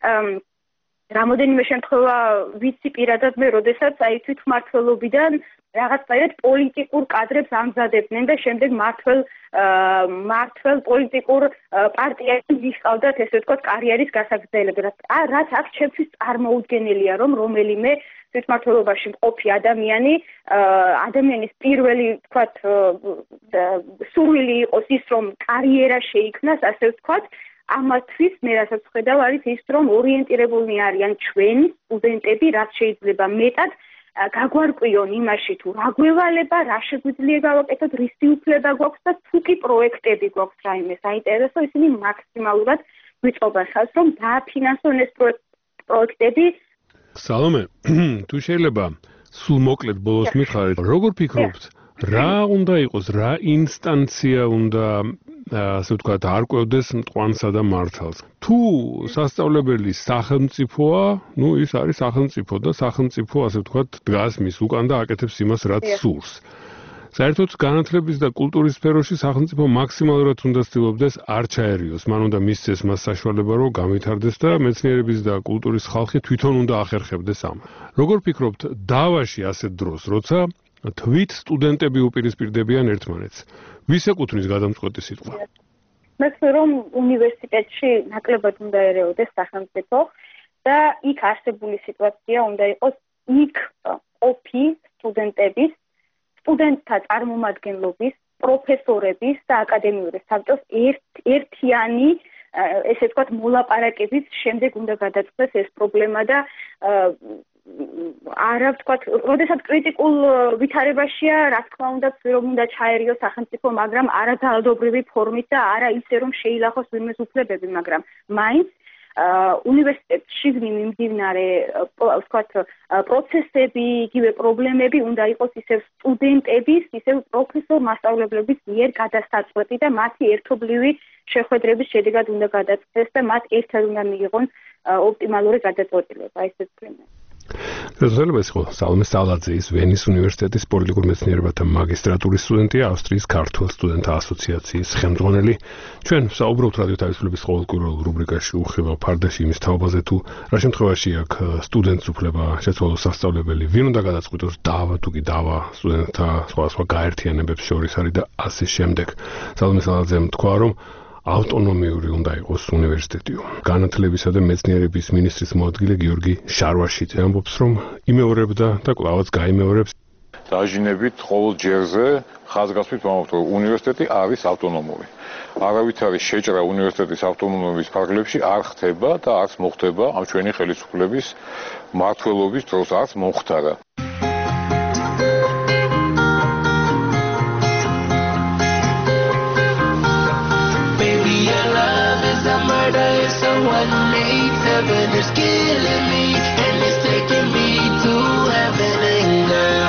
რამოდენიმე შემთხვევა ვიცი პირადად მე, როდესაც აი თვითმმართველობიდან რაღაცნაირად პოლიტიკურ კადრებს ამზადებდნენ და შემდეგ მართლ მართლ პოლიტიკურ პარტიაში ვიყავდათ ესე ვთქვათ კარიერის გასაგრძელებლად. რაც აქ ჩემთვის წარმოუდგენელია, რომ რომელიმე თვითმმართველობაში მყოფი ადამიანი ადამიანის პირველი ვთქვათ სურვილი იყოს ის, რომ კარიერა შეიქმნას, ასე ვთქვათ, ამათვის მე რასაც ხედავ არის ის, რომ ორიენტირებულნი არიან ჩვენი სტუდენტები, რაც შეიძლება მეტად გაგვარკვიონ იმაში, თუ რა გველალება, რა შეგვიძლია გავაკეთოთ, რისი უფლება გვაქვს და თუ კი პროექტები გვაქვს რაიმე საინტერესო, ისინი მაქსიმალურად ვიწყობენ ხელს, რომ დააფინანსონ ეს პროექტები. სალომე, თუ შეიძლება სულ მოკლედ ბოლოს მიხარით, როგორ ფიქრობთ, რა უნდა იყოს, რა ინსტანცია უნდა ასე ვთქვათ, არკვევდეს მტკვანსა და მართალს. თუ სასწავლებელი სახელმწიფოა, ну ის არის სახელმწიფო და სახელმწიფო ასე ვთქვათ, დგას მის უკან და აკეთებს იმას, რაც სურს. საერთოდ განათლების და კულტურის სფეროში სახელმწიფო მაქსიმალურად უნდა ცდილობდეს არ ჩაერიოს. მან უნდა მისცეს მას საშუალება, რომ გამვითარდეს და მეცნიერების და კულტურის ხალხი თვითონ უნდა ახერხებდეს ამ. როგორ ფიქრობთ, დავაში ასეთ დროს, როცა თვით სტუდენტები უპირისპირდებიან ერთმანეთს. ვის ეკუთვნის გადამწყვეტი სიტყვა? მე ვფიქრობ, რომ უნივერსიტეტში ნაკლებად უნდა ერეოდეს სახელმწიფო და იქ არსებული სიტუაცია უნდა იყოს იქ ყოფი სტუდენტების, სტუდენტთა წარმომადგენლობის, პროფესორების და აკადემიური საბჭოს ერთიანი ესე ვთქვათ მოლაპარაკების შემდეგ უნდა გადაწყდეს ეს პრობლემა და არა ვთქვათ, როდესაც კრიტიკულ ვითარებაშია, რა თქმა უნდა, რომ უნდა ჩაერიოს სახელმწიფო, მაგრამ არა ძალადობრივი ფორმით და არა ისე, რომ შეილახოს ვინმეს უფლებები, მაგრამ მაინც უნივერსიტეტში მიმდინარე, ვთქვათ, პროცესები, იგივე პრობლემები უნდა იყოს ისევ სტუდენტების, ისევ პროფესორ-მასწავლებლების მიერ გადასაწყვეტი და მათი ერთობლივი შეხვედრების შედეგად უნდა გადაწყდეს და მათ ერთად უნდა მიიღონ ოპტიმალური გადაწყვეტილება, ესე ვთქვი. გასაგებია იყო სალომე სალაძე, ის ვენის უნივერსიტეტის პოლიტიკურ მეცნიერებათა მაგისტრატურის სტუდენტია, ავსტრიის ქართველ სტუდენტთა ასოციაციის ხელმძღვანელი. ჩვენ საუბრობთ რადიო თავისუფლების ყოველკვირეულ რუბრიკაში უხილავ ფარდაში იმის თაობაზე, თუ რა შემთხვევაში აქ სტუდენტს უფლება შეცვალოს სასწავლებელი, ვინ უნდა გადაწყვიტოს დავა თუ კი დავა სტუდენტთა სხვადასხვა გაერთიანებებს შორის არის და ასე შემდეგ. სალომე სალაძემ თქვა, რომ ავტონომიური უნდა იყოს უნივერსიტეტიო. განათლებისა და მეცნიერების მინისტრის მოადგილე გიორგი შარვაშიძე ამბობს, რომ იმეორებდა და კვლავაც გაიმეორებს. დაჟინებით ყოველ ჯერზე ხაზგასმით ვამბობთ, რომ უნივერსიტეტი არის ავტონომური. არავითარი შეჭრა უნივერსიტეტის ავტონომიის ფარგლებში არ ხდება და არც მოხდება ამ ჩვენი ხელისუფლების მმართველობის დროს არც მომხდარა. One eight seven is killing me, and it's taking me to heaven and earth.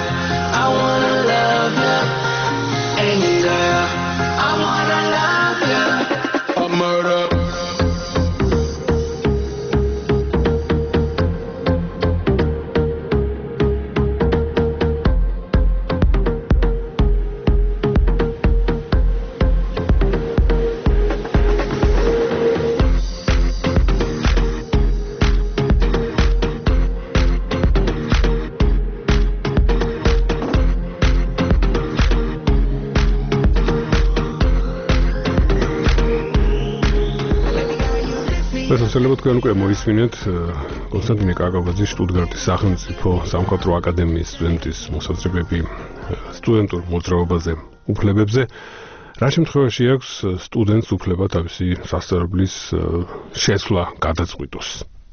შესაძლოა თქვენ უკვე მოისმინეთ კონსტანტინე კაკაბაძის შტუტგარტის სახელმწიფო სამხატვრო აკადემიის სტუდენტის მოსაზრებები სტუდენტურ მოძრაობაზე უფლებებზე. რა შემთხვევაში აქვს სტუდენტს უფლება თავისი სასწავლებლის შეცვლა გადაწყვიტოს?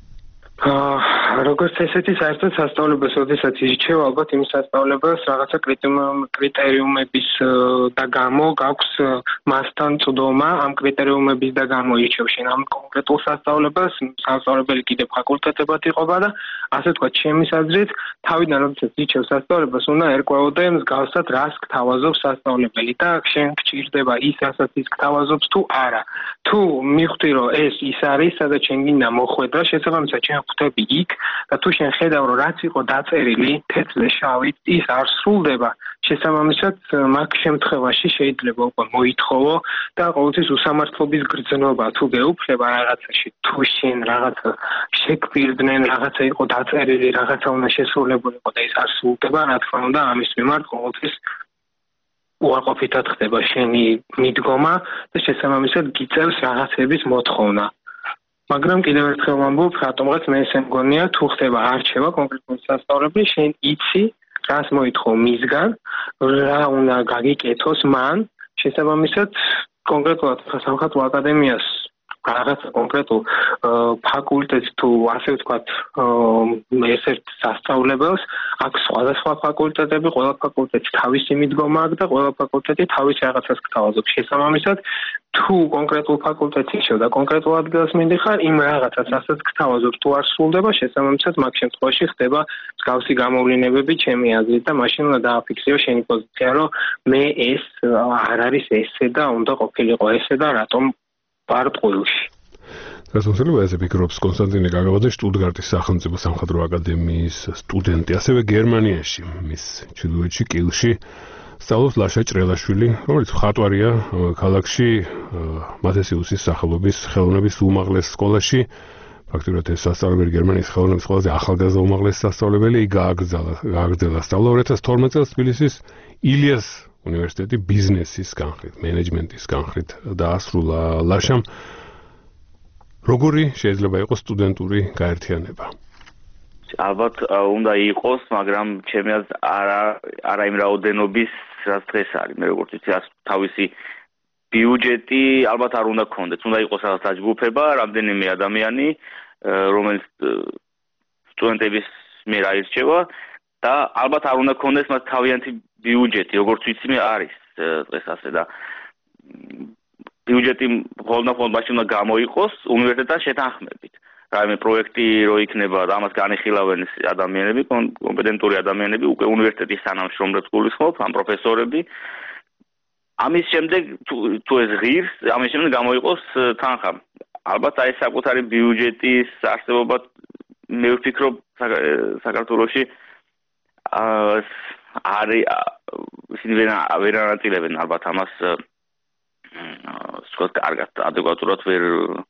აა როგორც ესეთი საერთოდ სასწავლებას ოდესაც ირჩევ ალბათ იმ სასწავლებას რაღაცა კრიტერიუმების და გამო გაქვს მასთან წვდომა ამ კრიტერიუმების და გამო ირჩევ შენ ამ კონკრეტულ სასწავლებას სასწავლებელი კიდე ფაკულტეტებად იყოფა და ასე თქვა ჩემის აზრით თავიდან როდესაც ირჩევ სასწავლებას უნდა ერკვეოდე მსგავსად რას გთავაზობს სასწავლებელი და შენ გჭირდება ის რასაც ის გთავაზობს თუ არა თუ მიხვდი რომ ეს ის არის სადაც შენ გინდა მოხვედრა შესაბამისად შენ ხვდები იქ და თუ შენ ხედავ რომ რაც იყო დაწერილი თეთრზე შავით ის არ სრულდება შესაბამისად მაგ შემთხვევაში შეიძლება უკვე მოითხოვო და ყოველთვის უსამართლობის გრძნობა თუ გეუფლება რაღაცაში თუ შენ რაღაცა შეგვირდნენ რაღაცა იყო დაწერილი რაღაცა უნდა შესრულებულიყო და ის არ სრულდება რა თქმა უნდა ამის მიმართ ყოველთვის უარყოფითად ხდება შენი მიდგომა და შესაბამისად გიწევს რაღაცების მოთხოვნა მაგრამ კიდევ ერთხელ ვამბობ, რატომღაც მე ესე მგონია, თუ ხდება არჩევა კონკრეტული სასწავლებელი, შენ იცი, რას მოითხოვ მისგან, რა უნდა გაგიკეთოს მან, შესაბამისად კონკრეტულად სამხატვრო აკადემიას რაღაცა კონკრეტულ ფაკულტეტს თუ ასე ვთქვათ, ერთ სასწავლებელს აქვს სხვადასხვა ფაკულტეტები, ყველა ფაკულტეტი თავისი მიდგომა აქვს და ყველა ფაკულტეტი თავის რაღაცას გთავაზობს. შესაბამისად, თუ კონკრეტულ ფაკულტეტს იშევ და კონკრეტულ ადგილას მიდიხარ, იმ რაღაცას ასაც გთავაზობს, თუ არ სრულდება, შესაბამისად, მაგ შემთხვევაში ხდება მსგავსი გამოვლინებები ჩემი აზრით და მაშინ უნდა დააფიქსირო შენი პოზიცია, რომ მე ეს არ არის ესე და უნდა ყოფილიყო ესე და რატომ ვარ ტყუილში. გასაგებია ესე ფიქრობს კონსტანტინე კაკაბაძე შტუტგარტის სახელმწიფო სამხატვრო აკადემიის სტუდენტი, ასევე გერმანიაში, მის ჩრდილოეთში კილში სწავლობს ლაშა ჭრელაშვილი, რომელიც მხატვარია ქალაქში მათესიუსის სახელობის ხელოვნების უმაღლეს სკოლაში. ფაქტობრივად ეს სასწავლებელი გერმანიის ხელოვნების ყველაზე ახალგაზრდა უმაღლეს სასწავლებელი, იგი გააგრძელა, გააგრძელა სწავლა ორი ათას თორმეტ წელს თბილისის ილიას უნივერსიტეტი ბიზნესის განხრით, მენეჯმენტის განხრით დაასრულა ლაშამ. როგორი შეიძლება იყოს სტუდენტური გაერთიანება? ალბათ უნდა იყოს, მაგრამ ჩემი აზრით არა არა იმ რაოდენობის, რაც დღეს არის. მე როგორც ვიცი, თავისი ბიუჯეტი ალბათ არ უნდა გქონდეს. უნდა იყოს რაღაც დაჯგუფება, რამდენიმე ადამიანი, რომელიც სტუდენტების მიერ აირჩევა და ალბათ არ უნდა გქონდეს მათ თავიანთი ბიუჯეტი, როგორც ვიცი, მე არის დღეს ასე და ბიუჯეტი ხოლმე მაშინ უნდა გამოიყოს უნივერსიტეტთან შეთანხმებით. რაიმე პროექტი რო იქნება და ამას განიხილავენ ადამიანები, კომპეტენტური ადამიანები, უკვე უნივერსიტეტის თანამშრომლებს გულისხმობ, ამ პროფესორები. ამის შემდეგ თუ ეს ღირს, ამის შემდეგ გამოიყოს თანხა. ალბათ აი საკუთარი ბიუჯეტის არსებობა მე ვფიქრობ საქართველოში არის ისინი ვერ ანაწილებენ ალბათ ამას სწორად კარგად ადეკვატურად ვერ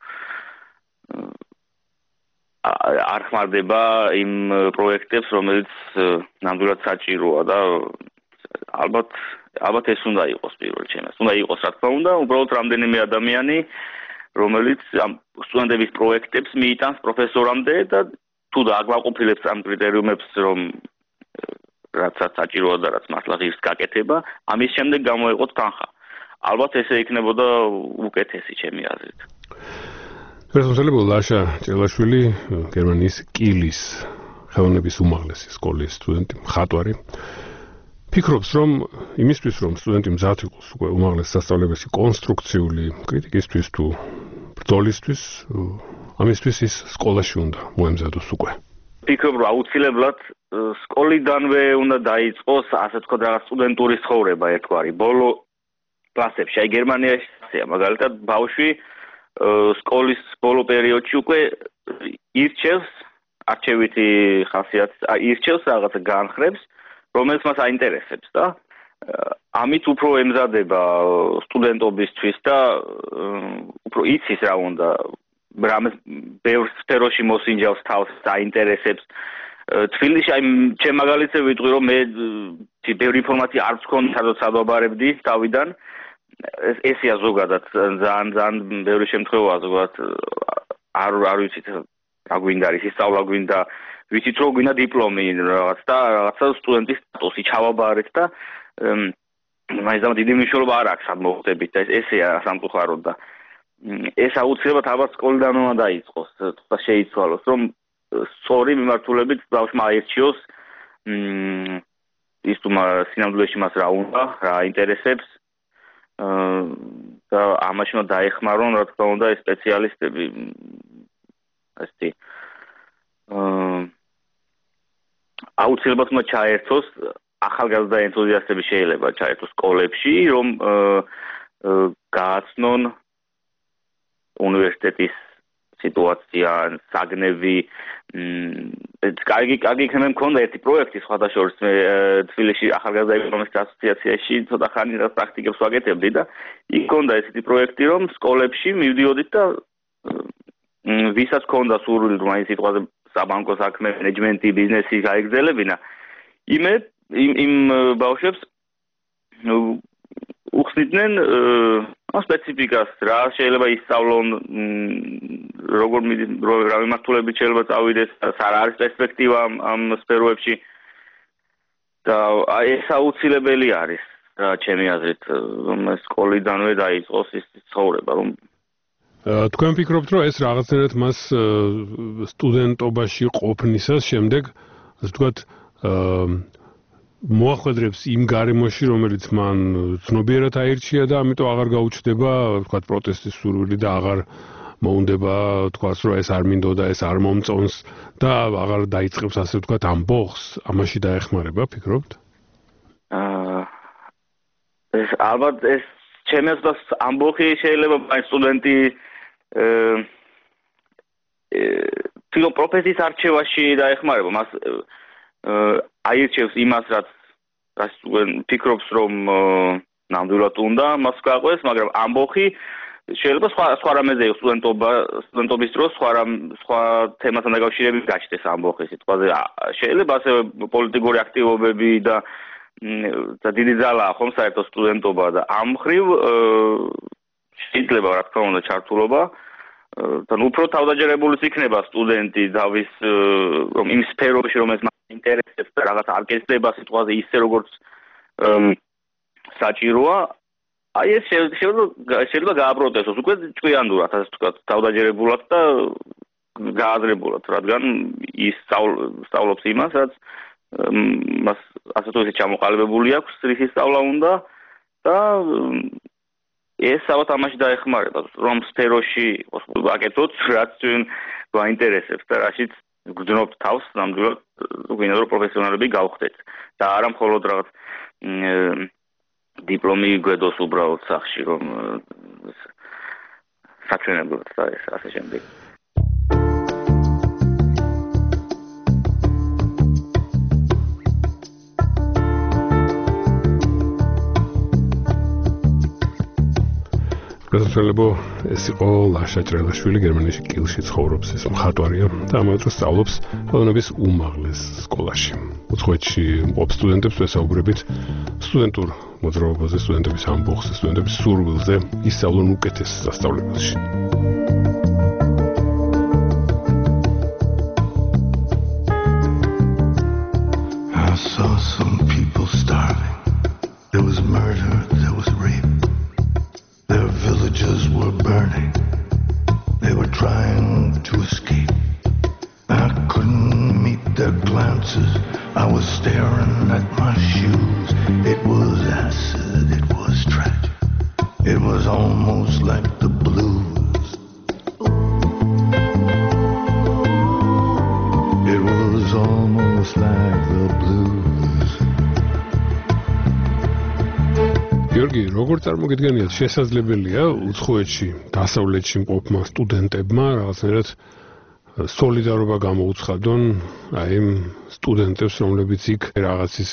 არ ხმარდება იმ პროექტებს, რომელიც ნამდვილად საჭიროა და ალბათ ალბათ ეს უნდა იყოს პირველ ჩემს. უნდა იყოს რა თქმა უნდა, უბრალოდ რამდენიმე ადამიანი, რომელიც ამ სტუდენტების პროექტებს მიიტანს პროფესორამდე და თუ დააგვაყოფილებს ამ კრიტერიუმებს, რომ რაც საჭიროა და რაც მართლა ღირს გაკეთება, ამის შემდეგ გამოეყოთ თანხა. ალბათ ესე იქნებოდა უკეთესი ჩემი აზრით. შესაძლოა ლაშა ჭრელაშვილი გერმანიის კილის ხელოვნების უმაღლესი სკოლის სტუდენტი, მხატვარი. ფიქრობს, რომ იმისთვის, რომ სტუდენტი მზად იყოს უკვე უმაღლეს სასწავლებელში კონსტრუქციული კრიტიკისთვის თუ ბრძოლისთვის, ამისთვის ის სკოლაში უნდა მოემზადოს უკვე. ფიქრობ, რომ აუცილებლად სკოლიდანვე უნდა დაიწყოს, ასე ვთქვათ, რაღაც სტუდენტური ცხოვრება ერთგვარი. ბოლო კლასებში, აი გერმანიაში, მაგალითად, ბავშვი სკოლის ბოლო პერიოდში უკვე ირჩევს არჩევითი ხასიათის, ირჩევს რაღაცა განხრებს, რომელიც მას აინტერესებს და ამით უფრო ემზადება სტუდენტობისთვის და უფრო იცის რა უნდა, რამე ბევრ სფეროში მოსინჯავს თავს, აინტერესებს. თბილისში აი ჩემ მაგალითზე ვიტყვი, რომ მე ბევრი ინფორმაცია არ ვქონდა, სადაც სადაბარებდი თავიდან. ესეა ზოგადად ძალიან ძალიან ბევრი შემთხვევაა ზოგადად არ არ ვიცით რა გვინდა არის ისწავლა გვინდა ვიცით რომ გვინდა დიპლომი რაღაც და რაღაცა სტუდენტის სტატუსი ჩავაბარეთ და მაინც ამ დიდი მნიშვნელობა არ აქვს ამ მოხდებით და ესეა სამწუხაროდ და ეს აუცილებლად ალბათ სკოლიდან უნდა დაიწყოს და შეიცვალოს რომ სწორი მიმართულებით ბავშვმა აირჩიოს ის თუ სინამდვილეში მას რა უნდა რა აინტერესებს და ამაში უნდა დაეხმარონ რა თქმა უნდა ეს სპეციალისტები ასეთი აუცილებლად უნდა ჩაერთოს ახალგაზრდა ენთუზიასტები შეიძლება ჩაერთოს სკოლებში რომ გააცნონ უნივერსიტეტის სიტუაცია, საგნები, კარგი კარგი იქნება მქონდა ერთი პროექტი სხვადასხვა მე თბილისში ახალგაზრდა ეკონომისტთა ასოციაციაში ცოტა ხანი რა პრაქტიკებს ვაკეთებდი და იქ მქონდა ესეთი პროექტი რომ სკოლებში მივდიოდით და ვისაც მქონდა სურვილი რომ აი სიტყვაზე საბანკო საქმე, მენეჯმენტი, ბიზნესი გაეგრძელებინა იმე იმ იმ ბავშვებს უხსნიდნენ ამ სპეციფიკას რა შეიძლება ისწავლონ როგორ რა მიმართულებით შეიძლება წავიდეს რა არის პერსპექტივა ამ სფეროებში და ეს აუცილებელი არის რა ჩემი აზრით რომ სკოლიდანვე დაიწყოს ის ცხოვრება რომ თქვენ ფიქრობთ რომ ეს რაღაცნაირად მას სტუდენტობაში ყოფნისას შემდეგ ასე ვთქვათ მოახვედრებს იმ გარემოში, რომელიც მან ცნობიერად აირჩია და ამიტომ აღარ გაუჩნდება, ვთქვათ, პროტესტის სურვილი და აღარ მოუნდება, ვთქვათ, რომ ეს არ მინდოდა, ეს არ მომწონს და აღარ დაიწყებს ასე ვთქვათ ამბოხს, ამაში დაეხმარება, ფიქრობთ? აა ეს ალბათ ეს ჩემი აზრით ამბოხი შეიძლება აი სტუდენტი აა თვითონ პროფესიის არჩევაში დაეხმარება, მას აირჩევს იმას, რაც რაც ფიქრობს, რომ ნამდვილად უნდა მას გაყვეს, მაგრამ ამბოხი შეიძლება სხვა სხვა რამეზე იყოს სტუდენტობა, სტუდენტობის დროს სხვა სხვა თემასთან დაკავშირებით გაჩნდეს ამბოხი სიტყვაზე. შეიძლება ასევე პოლიტიკური აქტივობები და და დიდი ძალაა ხომ საერთოდ სტუდენტობა და ამ ხრივ შეიძლება რა თქმა უნდა ჩართულობა და უფრო თავდაჯერებულიც იქნება სტუდენტი დავის რომ იმ სფეროში რომელიც ინტერესებს და რაღაც არ გესწრება სიტყვაზე ისე როგორც საჭიროა აი ეს შეიძლება შეიძლება გააპროტესტოს უკვე ჭკვიანდურად ასე ვთქვათ თავდაჯერებულად და გააზრებულად რადგან ის სწავლობს იმას რაც მას ასე თუ ისე ჩამოყალიბებული აქვს რითი სწავლა უნდა და ეს ალბათ ამაში დაეხმარება რომ სფეროში ვაკეთოთ რაც ჩვენ გვაინტერესებს და რაშიც გვძნობთ თავს ნამდვილად გვინდა რომ პროფესიონალები გავხდეთ და არა მხოლოდ რაღაც დიპლომი გვედოს უბრალოდ სახში რომ საჩვენებლად და ეს ასე შემდეგ გასაცნობ ეს იყო ლაშა ჭრელაშვილი გერმანიაში კილში ცხოვრობს ეს მხატვარია და ამავე დროს სწავლობს ხელოვნების უმაღლეს სკოლაში. უცხოეთში მყოფ სტუდენტებს ვესაუბრებით სტუდენტურ მოძრაობაზე, სტუდენტების ამბოხზე, სტუდენტების სურვილზე ისწავლონ უკეთეს სასწავლებელში. I saw some people starving. There was murder, there was rape. Their villages were burning. They were trying to escape. I couldn't meet their glances. I was staring at my shoes. It was acid, it was tragic. It was almost like the blues. It was almost like the blues. გიორგი, როგორ წარმოგიდგენიათ, შესაძლებელია უცხოეთში, დასავლეთში მყოფმა სტუდენტებმა რაღაცნაირად სოლიდარობა გამოუცხადონ აი იმ სტუდენტებს, რომლებიც იქ რაღაცის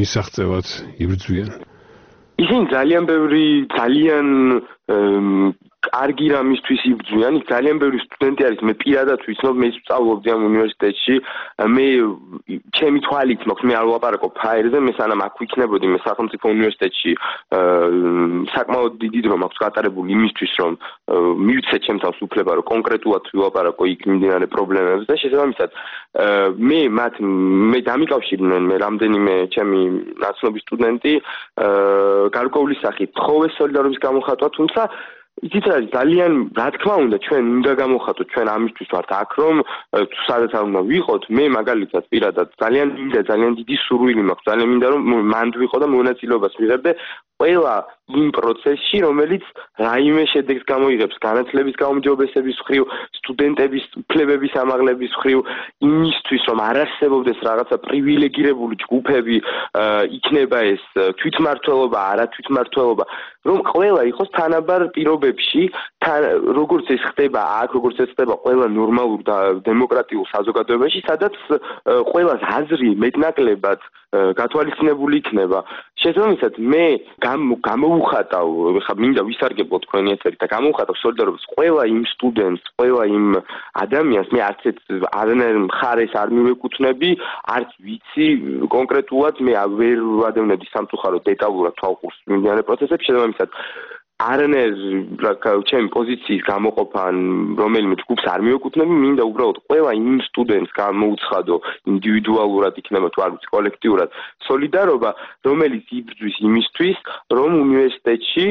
მისაღწევად იბრძვიან? ისინი ძალიან ბევრი ძალიან კარგი რამისთვის იბრძვიან, იქ ძალიან ბევრი სტუდენტი არის, მე პირადად ვიცნობ, მე ვსწავლობდი ამ უნივერსიტეტში, მე ჩემი თვალით მაქვს, მე არ ვლაპარაკობ ფაერზე, მე სანამ აქ ვიქნებოდი, მე სახელმწიფო უნივერსიტეტში საკმაოდ დიდი დრო მაქვს გატარებული იმისთვის, რომ მივცე ჩემ თავს უფლება, რომ კონკრეტულად ვილაპარაკო იქ მიმდინარე პრობლემებზე და შესაბამისად მე მათ მე დამიკავშირდნენ მე რამდენიმე ჩემი ნაცნობი სტუდენტი გარკვეული სახით თხოვეს სოლიდარობის გამოხატვა, თუმცა იცით რა ძალიან რა თქმა უნდა ჩვენ უნდა გამოხატოთ ჩვენ ამისთვის ვართ აქ რომ სადაც არ უნდა ვიყოთ მე მაგალითად პირადად ძალიან მინდა ძალიან დიდი სურვილი მაქვს ძალიან მინდა რომ მანდ ვიყო და მონაწილეობას ვიღებდე ყველა იმ პროცესში რომელიც რაიმე შედეგს გამოიღებს განათლების გაუმჯობესების მხრივ სტუდენტების უფლებების ამაღლების მხრივ იმისთვის რომ არ არსებობდეს რაღაცა პრივილეგირებული ჯგუფები იქნება ეს თვითმმართველობა არა თვითმმართველობა რომ ყველა იყოს თანაბარ პირობებში როგორც ეს ხდება აქ როგორც ეს ხდება ყველა ნორმალურ და დემოკრატიულ საზოგადოებაში სადაც ყველას აზრი მეტნაკლებად გათვალისწინებული იქნება შესაბამისად მე გამოვუხატავ ხა მინდა ვისარგებლო თქვენი ეთერი და გამოვუხატავ სოლიდარობას ყველა იმ სტუდენტს ყველა იმ ადამიანს მე არც არანაირ მხარეს არ მივეკუთვნები არც ვიცი კონკრეტულად მე ვერ ვადევნები სამწუხაროდ დეტალურად თვალყურს მიმდინარე პროცესებში შესაბამისად არანაირ ჩემი პოზიციის გამოყოფა რომელიმე ჯგუფს არ მივეკუთვნები მინდა უბრალოდ ყველა იმ სტუდენტს გამოუცხადო ინდივიდუალურად იქნება თუ არ ვიცი კოლექტიურად სოლიდარობა რომელიც იბრძვის იმისთვის რომ უნივერსიტეტში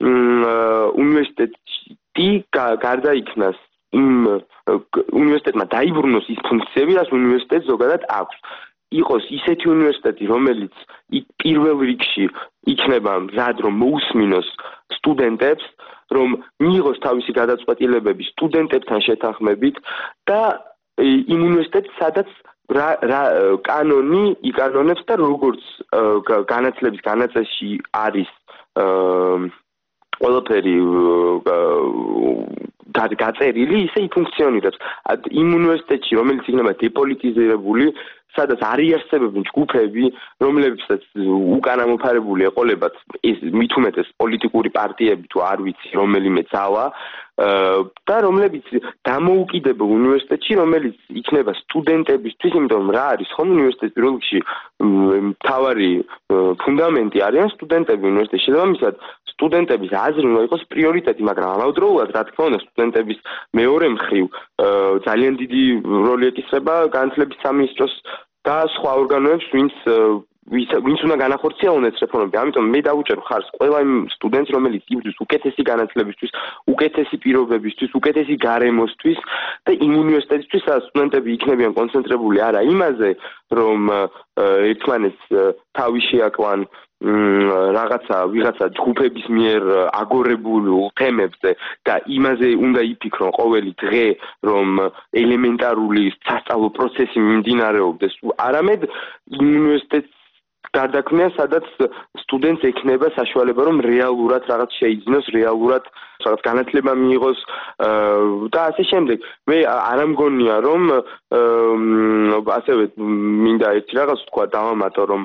უნივერსიტეტი გარდაიქმნას იმ უნივერსიტეტმა დაიბრუნოს ის ფუნქციები რაც უნივერსიტეტს ზოგადად აქვს იყოს ისეთი უნივერსიტეტი რომელიც პირველ რიგში იქნება მზად რომ მოусმინოს სტუდენტებს რომ მიიღოს თავისი გადაწყვეტილებები სტუდენტებთან შეთანხმებით და იმ უნივერსიტეტს სადაც რა კანონი იკანონებს და როგორც განათლების განაწესში არის ყველაფერი გაწერილი ისე იფუნქციონირებს იმ უნივერსიტეტში რომელიც იქნება დეპოლიტიზირებული სადაც არ იარსებებენ ჯგუფები, რომლებსაც უკან ამოფარებული ეყოლებათ ეს მით უმეტეს პოლიტიკური პარტიები თუ არ ვიცი რომელიმე ძალა და რომლებიც დამოუკიდებელ უნივერსიტეტში, რომელიც იქნება სტუდენტებისთვის, იმიტომ რა არის ხომ უნივერსიტეტის პირველ რიგში მთავარი ფუნდამენტი არიან სტუდენტები უნივერსიტეტში. შესაბამისად, სტუდენტების აზრი უნდა იყოს პრიორიტეტი, მაგრამ ამავდროულად, რა თქმა უნდა, სტუდენტების მეორე მხრივ ძალიან დიდი როლი ეკისრება განათლების სამინისტროს და სხვა ორგანოებს, ვინც ვინც უნდა განახორციელონ ეს რეფორმები. ამიტომ მე დავუჭერ ხარს ყველა იმ სტუდენტს, რომელიც იბრძვის უკეთესი განათლებისთვის, უკეთესი პირობებისთვის, უკეთესი გარემოსთვის და იმ უნივერსიტეტისთვის, სადაც სტუდენტები იქნებიან კონცენტრირებული არა იმაზე, რომ ერთმანეთს თავი შეაკლან რაღაცა ვიღაცა ჯგუფების მიერ აგორებულ თემებზე და იმაზე უნდა იფიქრონ ყოველი დღე რომ ელემენტარული სასწავლო პროცესი მიმდინარეობდეს არამედ უნივერსიტეტს გადაქმნია სადაც სტუდენტს ექნება საშუალება რომ რეალურად რაღაც შეიძინოს რეალურად რაღაც განათლება მიიღოს და ასე შემდეგ მე არ ამგონია რომ ასევე მინდა ერთი რაღაც თქვა დავამატო რომ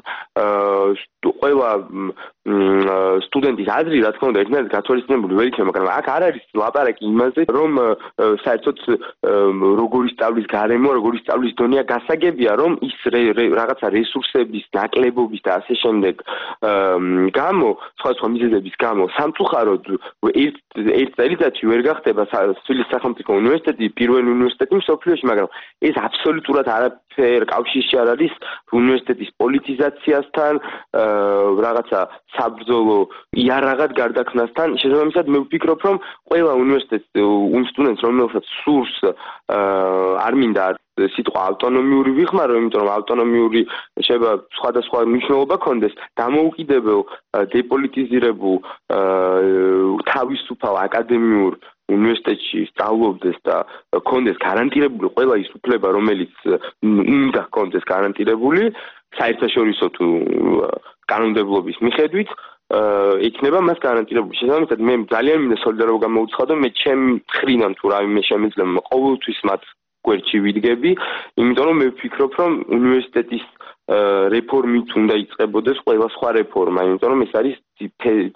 ყველა სტუდენტის აზრი რა თქმა უნდა ერთმანეთს გათვალისწინებული ვერ იქნება მაგრამ აქ არ არის ლაპარაკი იმაზე რომ საერთოდ როგორი სწავლის გარემო როგორი სწავლის დონეა გასაგებია რომ ის რაღაცა რესურსების ნაკლებობის და ასე შემდეგ გამო სხვა სხვა მიზეზების გამო სამწუხაროდ ერთ ერთ წელიწადში ვერ გახდება თბილისის სახელმწიფო უნივერსიტეტი პირველი უნივერსიტეტი მსოფლიოში მაგრამ ეს აბსოლუტურად არაფერ კავშირში არ არის უნივერსიტეტის პოლიტიზაციასთან რაღაცა საბრძოლო იარაღად გარდაქმნასთან შესაბამისად მე ვფიქრობ რომ ყველა უნივერსიტეტს იმ სტუდენტს რომელსაც სურს არ მინდა სიტყვა ავტონომიური ვიხმარო იმიტომ რომ ავტონომიური შეიძლება სხვადასხვა მნიშვნელობა ქონდეს დამოუკიდებელ დეპოლიტიზირებულ თავისუფალ აკადემიურ უნივერსიტეტში სწავლობდეს და ქონდეს გარანტირებული ყველა ის უფლება რომელიც უნდა ქონდეს გარანტირებული საერთაშორისო თუ კანონმდებლობის მიხედვით იქნება მას გარანტირებული. შესაბამისად მე ძალიან მინდა სოლიდარობა გამოვუცხადო მე ჩემი მხრიდან თუ რაიმე შემიძლია ყოველთვის მათ გვერდში ვიდგები, იმიტომ რომ მე ვფიქრობ რომ უნივერსიტეტის რეფორმით უნდა იწყებოდეს ყველა სხვა რეფორმა, იმიტომ რომ ეს არის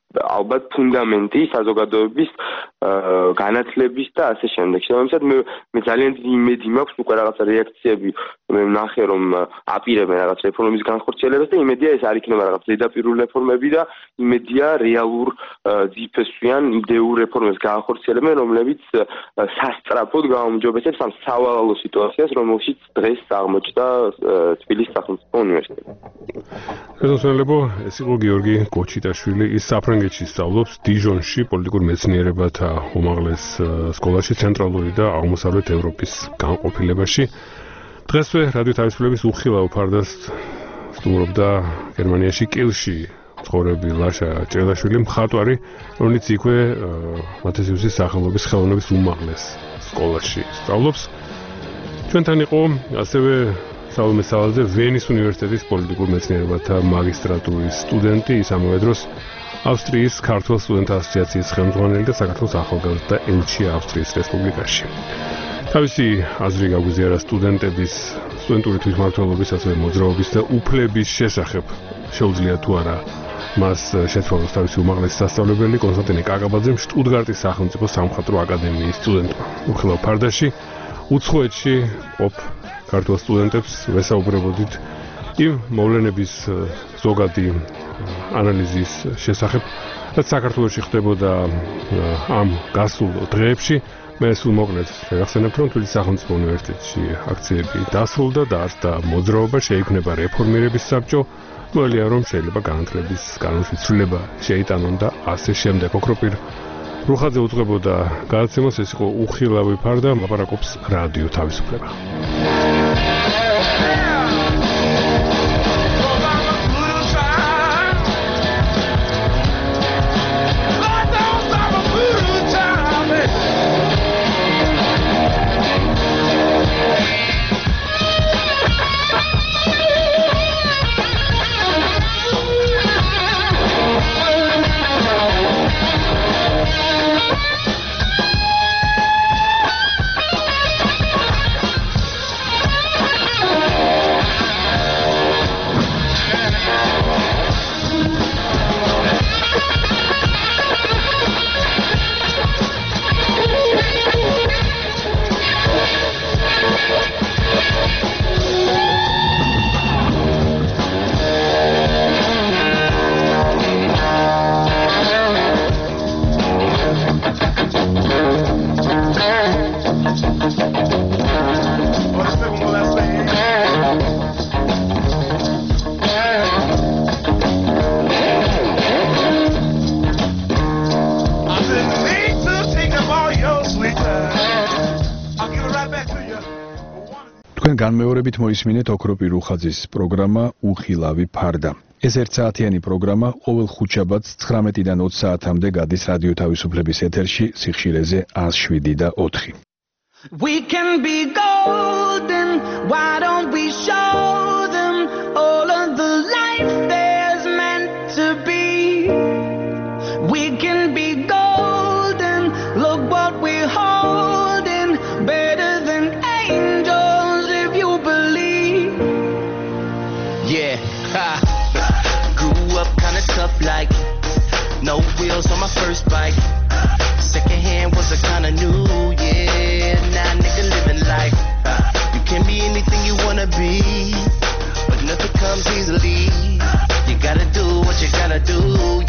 ალბათ ფუნდამენტი საზოგადოების განათლების და ასე შემდეგ. შემომისად მე მე ძალიან დიდი იმედი მაქვს უკვე რაღაცა რეაქციები მე ვნახე რომ აპირებენ რაღაც რეფორმების განხორციელებას და იმედია ეს არ იქნება რაღაც ზედაპირული რეფორმები და იმედია რეალურ ძიფესვიან იდეურ რეფორმებს განხორციელებენ რომლებიც სასწრაფოდ გაუმჯობესებს ამ სავალალო სიტუაციას რომელშიც დღეს აღმოჩნდა თბილისის სახელმწიფო უნივერსიტეტი. ეზოსელებო ეს იყო გიორგი კოჩიტაშვილი ის საფრანგეთში სწავლობს დიჟონში პოლიტიკურ მეცნიერებათა უმაღლეს სკოლაში ცენტრალური და აღმოსავლეთ ევროპის განყოფილებაში. დღესვე რადიო თავისუფლების უხილავ ფარდას სტუმრობდა გერმანიაში კილში მცხოვრები ლაშა ჭელაშვილი მხატვარი, რომელიც იქვე მათესიუსის სახელობის ხელოვნების უმაღლეს სკოლაში სწავლობს. ჩვენთან იყო ასევე საულმე სალაძე ვენის უნივერსიტეტის პოლიტიკურ მეცნიერებათა მაგისტრატურის სტუდენტი, ის ამავე დროს ავსტრიის ქართულ სტუდენტთა ასოციაციის ხელმძღვანელი და საქართველოს ახალგაზრდა ელჩი ავსტრიის რესპუბლიკაში. თავისი აზრი გაგვიზიარა სტუდენტების სტუდენტური თვითმმართველობის ასევე მოძრაობის და უფლების შესახებ შეუძლია თუ არა მას შეცვალოს თავისი უმაღლესი სასწავლებელი კონსტანტინე კაკაბაძემ შტუტგარტის სახელმწიფო სამხატვრო აკადემიის სტუდენტმა. უხილავ ფარდაში უცხოეთში ყოფ ქართულ სტუდენტებს ვესაუბრებოდით იმ მოვლენების ზოგადი ანალიზის შესახებ, რაც საქართველოში ხდებოდა ამ გასულ დღეებში. მე სულ მოკლედ შევახსენებ, რომ თბილისის სახელმწიფო უნივერსიტეტში აქციები დასრულდა და არც და მოძრაობა შეიქმნება რეფორმირების საბჭო, მოელია რომ შეიძლება განათლების კანონის ცვლილება შეიტანონ და ასე შემდეგ. ოქროპირ რუხაძე უძღვებოდა გადაცემას, ეს იყო უხილავი ფარდა, ლაპარაკობს რადიო თავისუფლება. განმეორებით მოისმინეთ ოქროპი რუხაძის პროგრამა უხილავი ფარდა. ეს ერთსაათიანი პროგრამა ყოველ ხუთშაბათს ცხრამეტიდან ოცი საათამდე გადის რადიო თავისუფლების ეთერში სიხშირეზე one oh seven და four. We can be golden, why don't we show them all of the life there's meant to be? We can be golden, look what we're holding, better than angels if you believe. Yeah, ha. Grew up kinda tough like, no wheels on my first bike. Second hand was a kinda new, yeah. Now nigga living life. Uh, you can be anything you wanna be, but nothing comes easily. You gotta do what you gotta do,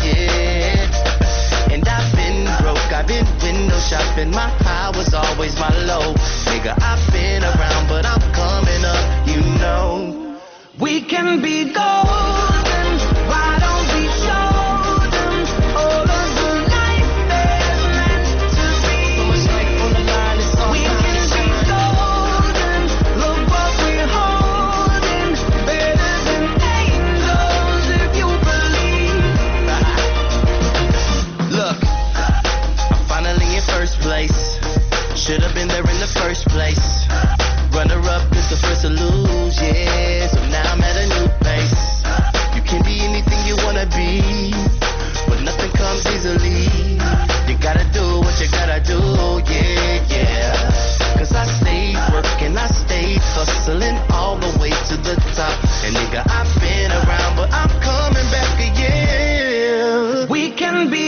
yeah. And I've been broke, I've been window shopping. My high was always my low. Nigga, I've been around, but I'm coming up, you know. We can be golden, why don't we show? Should have been there in the first place. Runner up is the first to lose, yeah. So now I'm at a new place. You can be anything you wanna be, but nothing comes easily. You gotta do what you gotta do, yeah, yeah. Cause I stayed working, I stayed hustling all the way to the top. And nigga, I've been around, but I'm coming back again. We can be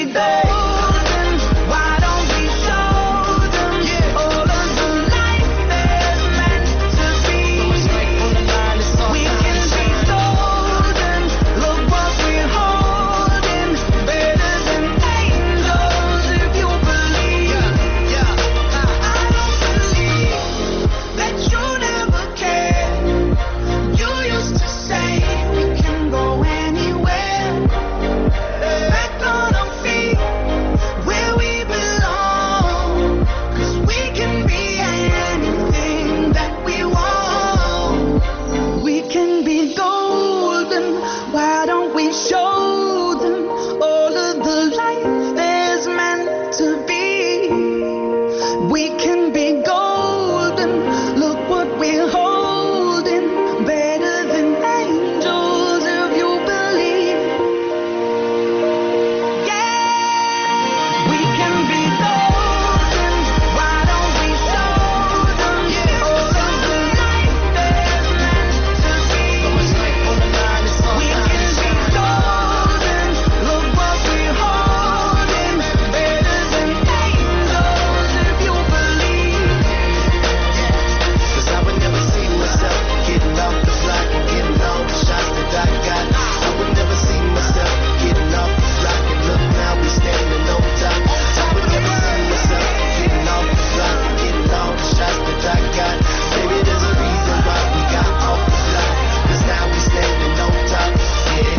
can be golden. Look what we're holding, better than angels if you believe. Yeah, we can be golden. Why don't we show them all of the life there's meant to be? We can be golden. Look what we're holding, better than angels if you believe. Cause I would never see myself getting off the block and getting all the shots that I got. I would never see myself getting off the block and look now we standing on top. I would never see myself getting off the block and getting all the shots that I got. Maybe there's a reason why we got off the block, cause now we standing on top. Yeah.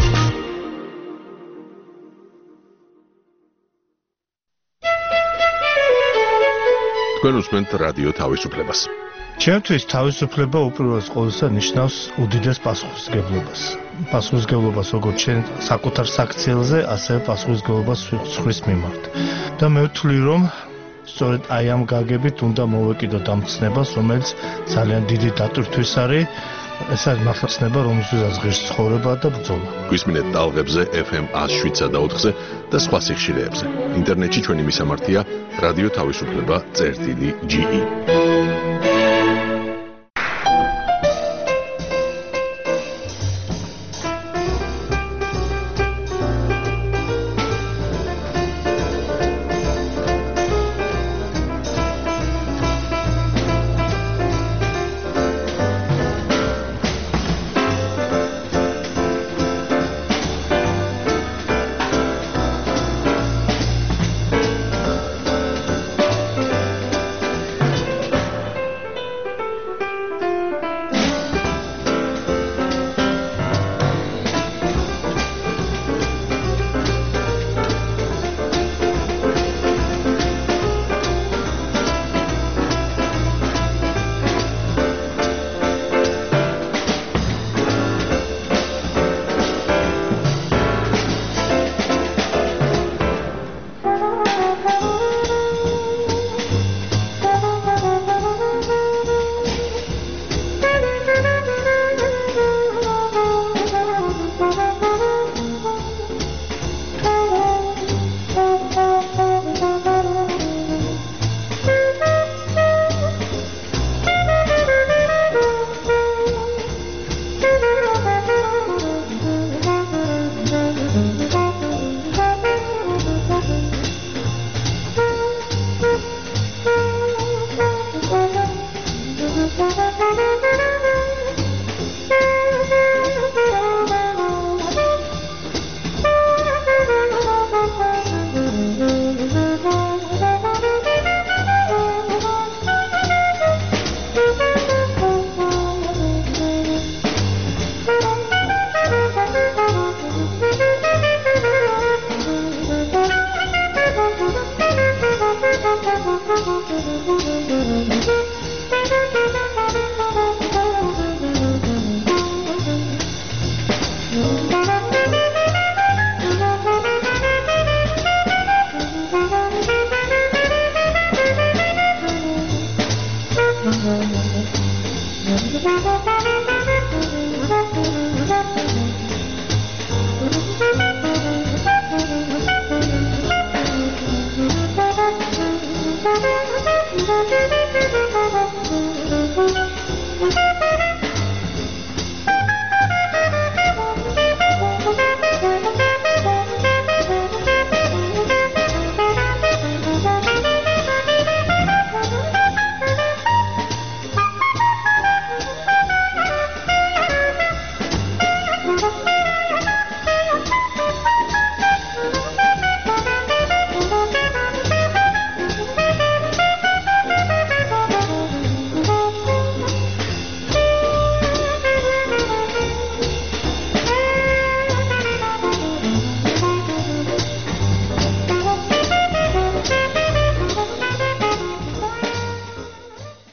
თქვენ უსმენთ რადიო თავისუფლებას. ჩემთვის თავისუფლება უპირველეს ყოვლისა ნიშნავს უდიდეს პასუხისმგებლობას. პასუხისმგებლობას როგორც ჩვენ საკუთარ საქციელზე, ასევე პასუხისმგებლობას სხვის მიმართ. და მე ვთვლი, რომ სწორედ აი ამ გაგებით უნდა მოვეკიდოთ ამ ცნებას, რომელიც ძალიან დიდი დატვირთვის არის. ეს არის მართლა ცნება, რომელსაც ღირს ცხოვრება და ბრძოლა. გვისმინეთ ტალღებზე ეფ ემ one oh seven point four-ზე და სხვა სიხშირეებზე. ინტერნეტში ჩვენი მისამართია რადიო თავისუფლება წერტილი ჯი ი. Thank you.